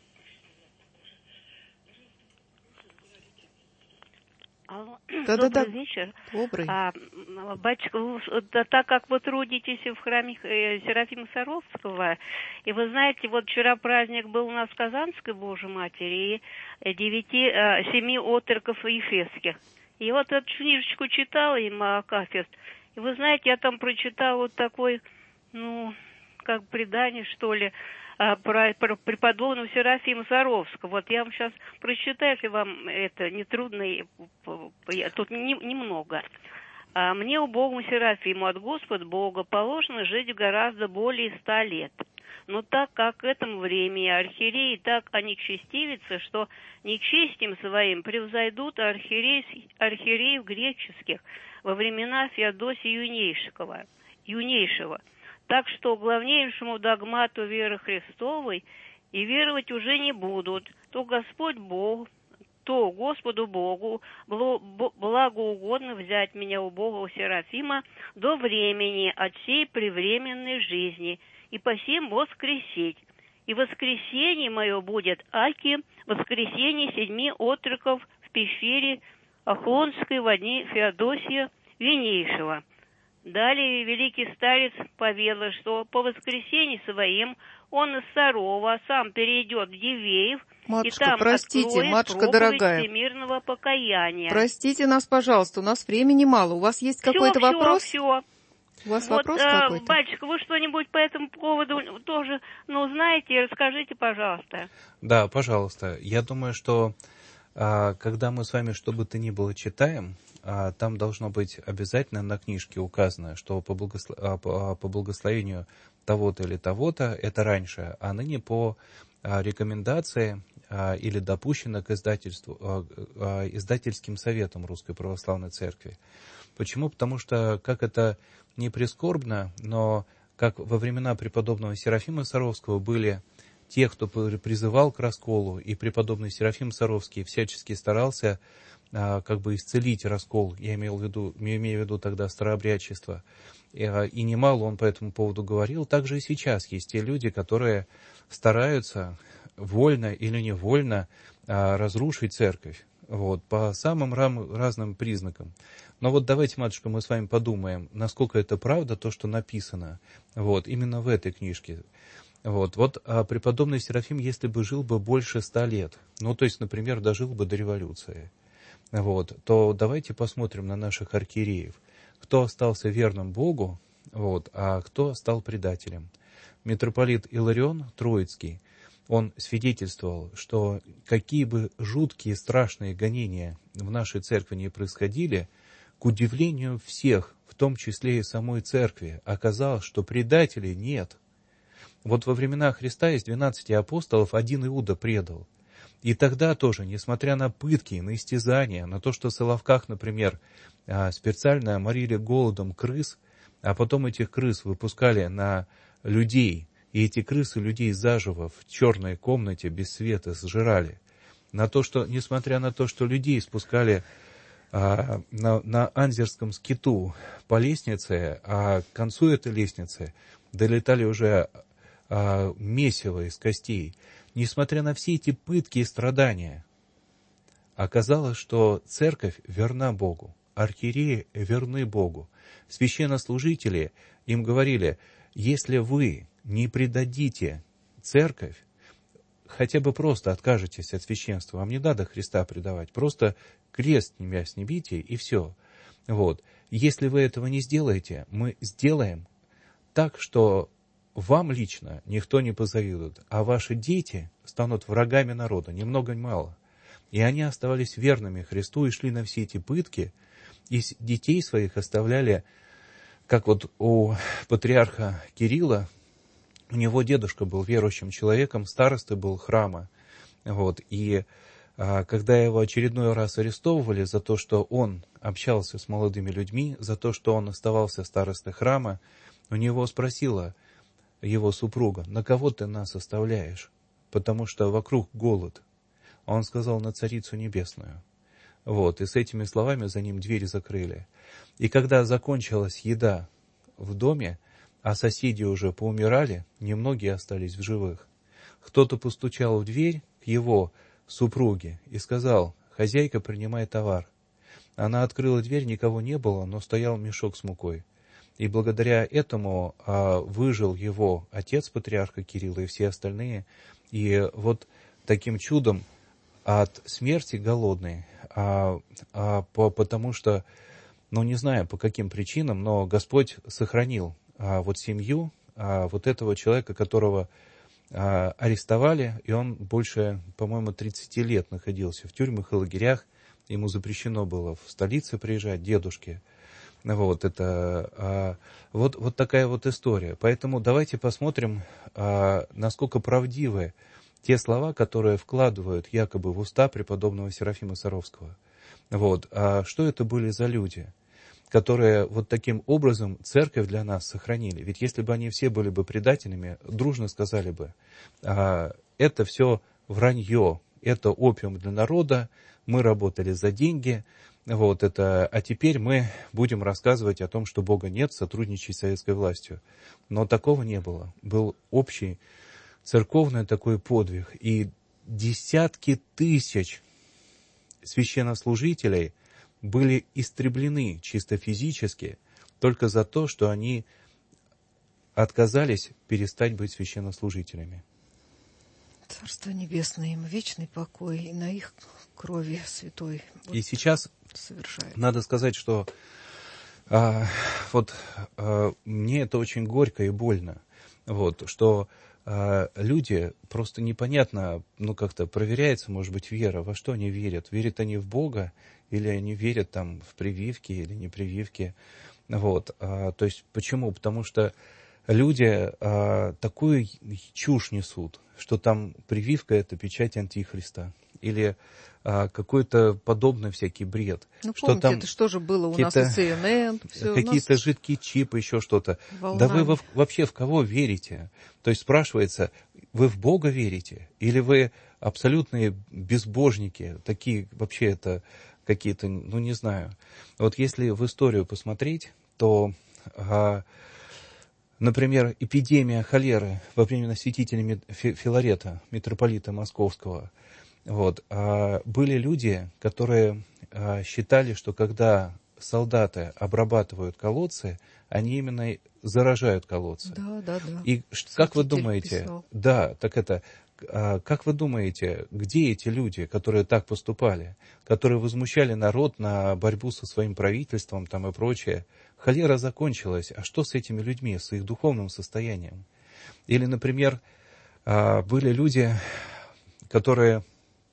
[SPEAKER 6] Алло.
[SPEAKER 3] Да,
[SPEAKER 6] Добрый
[SPEAKER 3] да, да.
[SPEAKER 6] вечер.
[SPEAKER 3] Добрый.
[SPEAKER 6] А, батюшка, да, так как вы трудитесь в храме Серафима Саровского, и вы знаете, вот вчера праздник был у нас в Казанской Божьей Матери, и девяти, семи отроков ефесских. И вот эту книжечку читала им Акафист, и вы знаете, я там прочитала вот такой, ну, как предание, что ли, про, про преподобного Серафима Саровского. Вот я вам сейчас прочитаю, если вам это не трудно, тут не, немного. А мне, убогому Серафиму, от Господа Бога положено жить гораздо более ста лет. Но так как к этому времени архиереи так онечестивятся, что нечестием своим превзойдут архиереев, архиереев греческих во времена Феодосия Юнейшего. Юнейшего. Так что главнейшему догмату веры Христовой и веровать уже не будут, то Господь Бог, то Господу Богу благоугодно взять меня, убогого Серафима, до времени от сей превременной жизни, и по сим воскресить. И воскресенье мое будет, аки воскресенье седьми отроков в пещере Ахлонской во дни Феодосия Винейшего. Далее великий старец поведал, что по воскресенье своим он из Сарова сам перейдет в Дивеев,
[SPEAKER 3] Матушка,
[SPEAKER 6] и там
[SPEAKER 3] простите,
[SPEAKER 6] откроет
[SPEAKER 3] матушка
[SPEAKER 6] проповедь
[SPEAKER 3] дорогая.
[SPEAKER 6] всемирного покаяния.
[SPEAKER 3] Простите нас, пожалуйста, у нас времени мало. У вас есть какой-то
[SPEAKER 6] все,
[SPEAKER 3] вопрос?
[SPEAKER 6] Все, все.
[SPEAKER 3] У вас
[SPEAKER 6] вот,
[SPEAKER 3] вопрос
[SPEAKER 6] э,
[SPEAKER 3] какой-то?
[SPEAKER 6] Батюшка, вы что-нибудь по этому поводу тоже, ну, знаете, расскажите, пожалуйста.
[SPEAKER 4] Да, пожалуйста. Я думаю, что а, когда мы с вами что бы то ни было читаем, а, там должно быть обязательно на книжке указано, что по, благослов... а, по, по благословению того-то или того-то это раньше, а ныне по а, рекомендации а, или допущено к издательству, а, а, издательским советом Русской Православной Церкви. Почему? Потому что, как это не прискорбно, но как во времена преподобного Серафима Саровского были те, кто призывал к расколу, и преподобный Серафим Саровский всячески старался а, как бы исцелить раскол, я имел в виду, имею в виду тогда старообрядчество, и, и немало он по этому поводу говорил. Также и сейчас есть те люди, которые стараются вольно или невольно а, разрушить церковь, вот, по самым рам, разным признакам. Но вот давайте, матушка, мы с вами подумаем, насколько это правда, то, что написано вот, именно в этой книжке. Вот, вот а преподобный Серафим, если бы жил бы больше ста лет, ну, то есть, например, дожил бы до революции, вот, то давайте посмотрим на наших архиереев. Кто остался верным Богу, вот, а кто стал предателем. Митрополит Иларион Троицкий, он свидетельствовал, что какие бы жуткие, страшные гонения в нашей церкви не происходили, к удивлению всех, в том числе и самой церкви, оказалось, что предателей нет. Вот во времена Христа из двенадцати апостолов один Иуда предал. И тогда тоже, несмотря на пытки, на истязания, на то, что в Соловках, например, специально морили голодом крыс, а потом этих крыс выпускали на людей, и эти крысы людей заживо в черной комнате без света сжирали. На то, что, несмотря на то, что людей спускали а, на, на Анзерском скиту по лестнице, а к концу этой лестницы долетали уже а, месиво из костей, несмотря на все эти пытки и страдания, оказалось, что церковь верна Богу, архиереи верны Богу. Священнослужители им говорили: если вы не предадите церковь, хотя бы просто откажетесь от священства, вам не надо Христа предавать, просто крест меня снимите и все. Вот. Если вы этого не сделаете, мы сделаем так, что вам лично никто не позавидует, а ваши дети станут врагами народа, ни много ни мало. И они оставались верными Христу и шли на все эти пытки, и детей своих оставляли, как вот у патриарха Кирилла, у него дедушка был верующим человеком, старостой был храма. Вот, и а, когда его очередной раз арестовывали за то, что он общался с молодыми людьми, за то, что он оставался старостой храма, у него спросила его супруга: на кого ты нас оставляешь? Потому что вокруг голод. Он сказал: на Царицу Небесную. Вот, и с этими словами за ним дверь закрыли. И когда закончилась еда в доме, а соседи уже поумирали, немногие остались в живых, кто-то постучал в дверь к его супруге и сказал: хозяйка, принимай товар. Она открыла дверь, никого не было, но стоял мешок с мукой. И благодаря этому а, выжил его отец патриарха Кирилла и все остальные. И вот таким чудом от смерти голодной, а, а, по, потому что, ну не знаю по каким причинам, но Господь сохранил а, вот семью а, вот этого человека, которого а, арестовали, и он больше, по-моему, тридцать лет находился в тюрьмах и лагерях. Ему запрещено было в столице приезжать, дедушке. Вот, это, а, вот, вот такая вот история. Поэтому давайте посмотрим, а, насколько правдивы те слова, которые вкладывают якобы в уста преподобного Серафима Саровского. Вот, а что это были за люди, которые вот таким образом церковь для нас сохранили? Ведь если бы они все были бы предателями, дружно сказали бы: а, это все вранье, это опиум для народа, мы работали за деньги. Вот это, а теперь мы будем рассказывать о том, что Бога нет, сотрудничать с советской властью. Но такого не было. Был общий церковный такой подвиг. И десятки тысяч священнослужителей были истреблены чисто физически только за то, что они отказались перестать быть священнослужителями.
[SPEAKER 3] Царство небесное им, вечный покой, и на их крови святой. Вот
[SPEAKER 4] и сейчас
[SPEAKER 3] совершает.
[SPEAKER 4] Надо сказать, что а, вот а, мне это очень горько и больно. Вот, что э, люди, просто непонятно, ну, как-то проверяется, может быть, вера, во что они верят. Верят они в Бога, или они верят там в прививки, или не прививки. Вот, а, то есть, почему? Потому что люди а, такую чушь несут, что там прививка – это печать Антихриста. Или а, какой-то подобный всякий бред.
[SPEAKER 3] Ну,
[SPEAKER 4] что
[SPEAKER 3] помните,
[SPEAKER 4] там
[SPEAKER 3] это что же было у нас и Си Эн Эн, все,
[SPEAKER 4] какие-то нас... жидкие чипы, еще что-то. Волнами. Да вы во, вообще в кого верите? То есть спрашивается, вы в Бога верите? Или вы абсолютные безбожники? Такие вообще это какие-то, ну не знаю. Вот если в историю посмотреть, то... А, например, эпидемия холеры во время святителя Филарета, митрополита Московского. Вот, а были люди, которые а, считали, что когда солдаты обрабатывают колодцы, они именно заражают колодцы.
[SPEAKER 3] Да, да, да.
[SPEAKER 4] И Святитель как вы думаете, писал. Да, так это, а, как вы думаете, где эти люди, которые так поступали, которые возмущали народ на борьбу со своим правительством там и прочее? Холера закончилась, а что с этими людьми, с их духовным состоянием? Или, например, были люди, которые,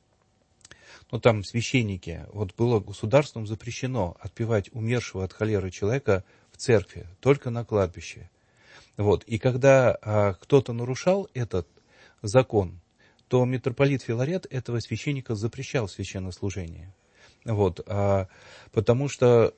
[SPEAKER 4] ну там священники, вот было государством запрещено отпевать умершего от холеры человека в церкви, только на кладбище. Вот. И когда кто-то нарушал этот закон, то митрополит Филарет этого священника запрещал в священнослужении. Вот. Потому что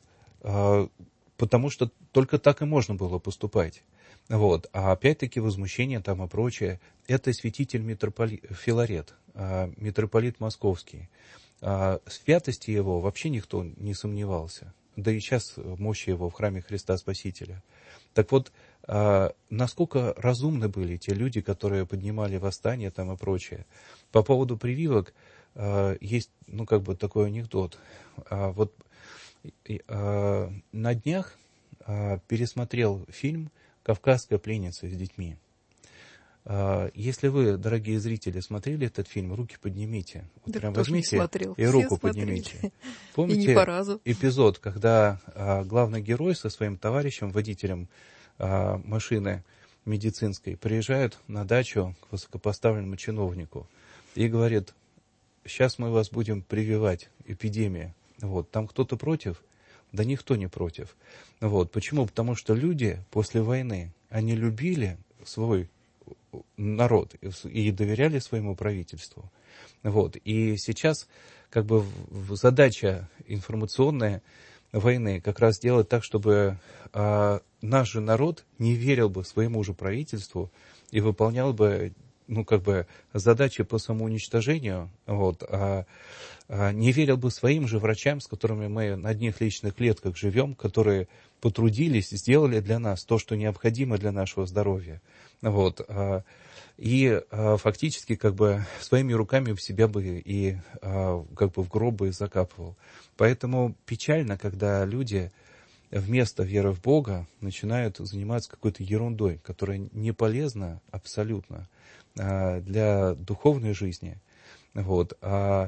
[SPEAKER 4] Потому что только так и можно было поступать. Вот. А опять-таки возмущение там и прочее. Это святитель митрополит Филарет, митрополит Московский. В святости его вообще никто не сомневался. Да и сейчас мощи его в храме Христа Спасителя. Так вот, насколько разумны были те люди, которые поднимали восстание там и прочее. По поводу прививок есть, ну, как бы такой анекдот. Вот на днях пересмотрел фильм «Кавказская пленница» с детьми. Если вы, дорогие зрители, смотрели этот фильм, руки поднимите. Вот
[SPEAKER 3] да,
[SPEAKER 4] прям возьмите и
[SPEAKER 3] Все
[SPEAKER 4] руку
[SPEAKER 3] смотрели.
[SPEAKER 4] поднимите. Помните
[SPEAKER 3] и не по разу.
[SPEAKER 4] Эпизод, когда главный герой со своим товарищем, водителем машины медицинской, приезжают на дачу к высокопоставленному чиновнику и говорит: сейчас мы вас будем прививать, эпидемия. Вот, там кто-то против? Да никто не против. Вот, почему? Потому что люди после войны, они любили свой народ и доверяли своему правительству. Вот, и сейчас как бы задача информационная войны как раз делать так, чтобы а, наш же народ не верил бы своему же правительству и выполнял бы, ну, как бы, задачи по самоуничтожению, вот, а, а не верил бы своим же врачам, с которыми мы на одних личных клетках живем, которые потрудились, сделали для нас то, что необходимо для нашего здоровья. Вот, а, и а, фактически, как бы, своими руками в себя бы и, а, как бы, в гроб бы закапывал. Поэтому печально, когда люди вместо веры в Бога начинают заниматься какой-то ерундой, которая не полезна абсолютно для духовной жизни, вот, а,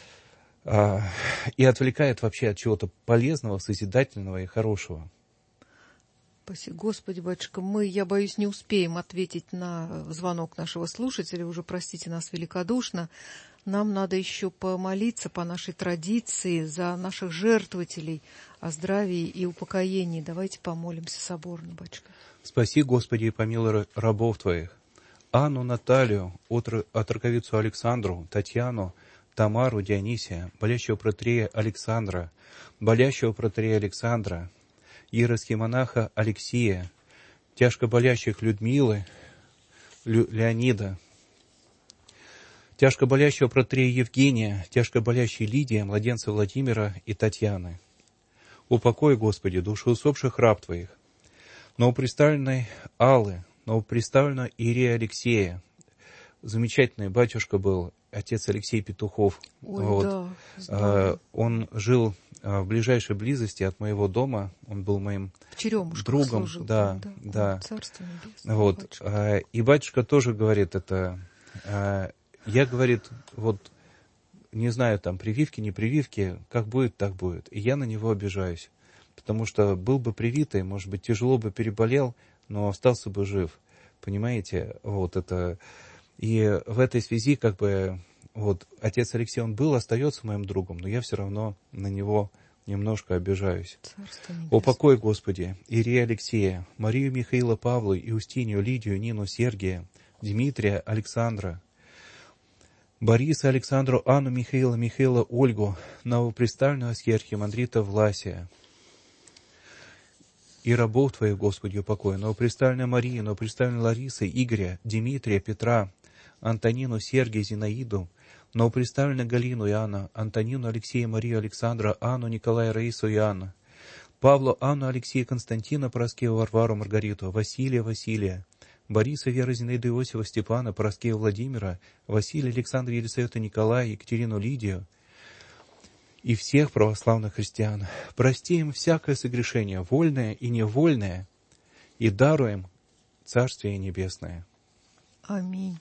[SPEAKER 4] а, и отвлекает вообще от чего-то полезного, созидательного и хорошего.
[SPEAKER 3] Спасибо, Господи, батюшка, мы, я боюсь, не успеем ответить на звонок нашего слушателя, уже простите нас великодушно. Нам надо еще помолиться по нашей традиции за наших жертвователей о здравии и упокоении. Давайте помолимся соборно, батюшка.
[SPEAKER 4] Спаси, Господи, и помилуй рабов Твоих. Анну, Наталью, отроковицу Александру, Татьяну, Тамару, Дионисия, болящего протоиерея Александра, болящего протоиерея Александра, иеросхимонаха Алексия, тяжко болящих Людмилы, Лю, Леонида, тяжко болящего протоиерея Евгения, тяжко болящей Лидия, младенца Владимира и Татьяны. Упокой, Господи, души усопших раб Твоих, новоприставленной Аллы, новоприставленного иерея Алексея. Замечательный батюшка был, отец Алексей Петухов.
[SPEAKER 3] Ой,
[SPEAKER 4] вот.
[SPEAKER 3] Да,
[SPEAKER 4] а, он жил а, в ближайшей близости от моего дома. Он был моим другом.
[SPEAKER 3] Служил,
[SPEAKER 4] да,
[SPEAKER 3] да.
[SPEAKER 4] да.
[SPEAKER 3] Царство небесное,
[SPEAKER 4] вот.
[SPEAKER 3] батюшка.
[SPEAKER 4] А, и батюшка тоже говорит это. А, я, говорит, вот не знаю, там прививки, не прививки, как будет, так будет. И я на него обижаюсь. Потому что был бы привитый, может быть, тяжело бы переболел, но остался бы жив. Понимаете? Вот это... И в этой связи, как бы, вот, отец Алексей, он был, остается моим другом, но я все равно на него немножко обижаюсь. Упокой, Господи, Ирия Алексея, Марию Михаила Павла, Иустинию, Лидию, Нину, Сергия, Дмитрия, Александра, Бориса, Александру, Анну, Михаила, Михаила, Ольгу, новоприставленного архиемандрита Власия, и рабов Твоих, Господи, упокой, новоприставленную Марию, новоприставленную Ларисы, Игоря, Дмитрия, Петра, Антонину, Сергия, Зинаиду, новоприставленную Галину, Иоанна, Антонину, Алексея, Марию, Александра, Анну, Николая, Раису, Иоанна, Павлу, Анну, Алексея, Константина, Пороскева, Варвару, Маргариту, Василия, Василия, Бориса, Веры, Зинаиду, Иосифа, Степана, Пороскева, Владимира, Василия, Александра, Елисавету, Николая, Екатерину, Лидию и всех православных христиан. Прости им всякое согрешение, вольное и невольное, и даруем Царствие Небесное.
[SPEAKER 3] Аминь.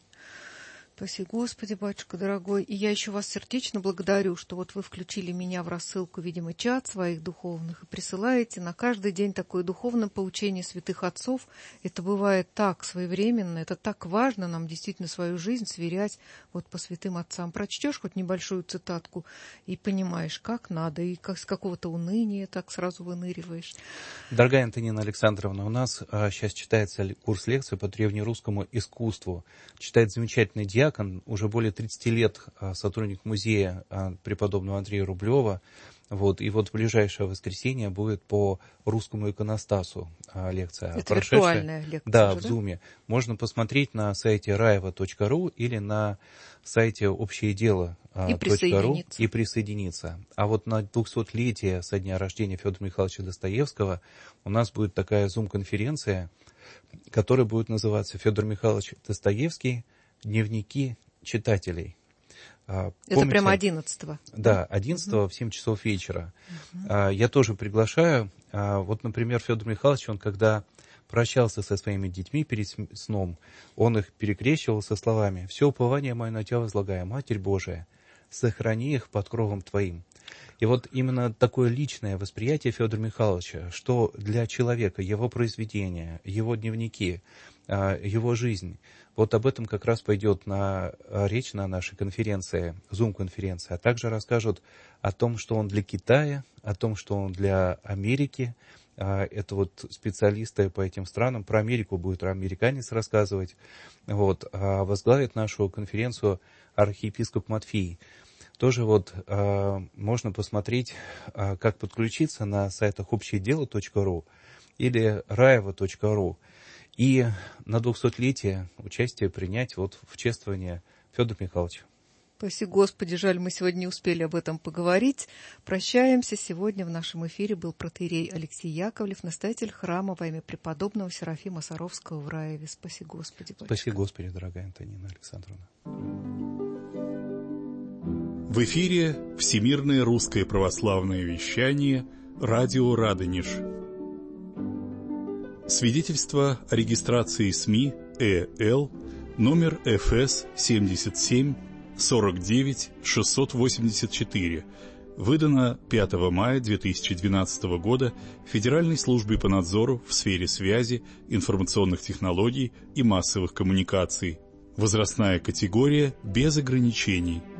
[SPEAKER 3] Спаси Господи, батюшка дорогой. И я еще вас сердечно благодарю, что вот вы включили меня в рассылку, видимо, чат своих духовных и присылаете на каждый день такое духовное поучение святых отцов. Это бывает так своевременно, это так важно нам действительно свою жизнь сверять вот по святым отцам. Прочтешь хоть небольшую цитатку и понимаешь, как надо, и как с какого-то уныния так сразу выныриваешь.
[SPEAKER 4] Дорогая Антонина Александровна, у нас а, сейчас читается курс лекций по древнерусскому искусству. Читает замечательный диакон, уже более тридцати лет сотрудник музея преподобного Андрея Рублева. Вот, и вот в ближайшее воскресенье будет по русскому иконостасу лекция.
[SPEAKER 3] Это виртуальная лекция.
[SPEAKER 4] Да,
[SPEAKER 3] же,
[SPEAKER 4] в
[SPEAKER 3] да?
[SPEAKER 4] Зуме. Можно посмотреть на сайте раева точка ру или на сайте общее дело точка ру и присоединиться. А вот на двухсотлетие со дня рождения Федора Михайловича Достоевского у нас будет такая зум-конференция, которая будет называться «Федор Михайлович Достоевский. Дневники читателей».
[SPEAKER 3] Это
[SPEAKER 4] Помните?
[SPEAKER 3] прямо одиннадцатого.
[SPEAKER 4] Да, одиннадцатого в семь часов вечера. Угу. Я тоже приглашаю. Вот, например, Федор Михайлович, он когда прощался со своими детьми перед сном, он их перекрещивал со словами: «Все упование мое на Тебя возлагаю, Матерь Божия, сохрани их под кровом Твоим». И вот именно такое личное восприятие Федора Михайловича, что для человека его произведения, его дневники, его жизнь, вот об этом как раз пойдет на, речь на нашей конференции, Zoom-конференции, а также расскажут о том, что он для Китая, о том, что он для Америки. Это вот специалисты по этим странам, про Америку будет американец рассказывать. Вот. А возглавит нашу конференцию архиепископ Матфей. Тоже вот э, можно посмотреть, э, как подключиться на сайтах общее дело точка ру или раева точка ру и на двухсотлетие участие принять вот в чествовании Федора Михайловича.
[SPEAKER 3] Спаси Господи, жаль, мы сегодня не успели об этом поговорить. Прощаемся. Сегодня в нашем эфире был протоиерей Алексей Яковлев, настоятель храма во имя преподобного Серафима Саровского в Раеве. Спаси Господи, батюшка.
[SPEAKER 4] Спаси Господи, дорогая Антонина Александровна.
[SPEAKER 2] В эфире Всемирное русское православное вещание «Радио Радонеж». Свидетельство о регистрации СМИ ЭЛ номер эф эс семьдесят семь сорок девять шестьсот восемьдесят четыре, выдано пятого мая две тысячи двенадцатого года Федеральной службе по надзору в сфере связи, информационных технологий и массовых коммуникаций. Возрастная категория без ограничений.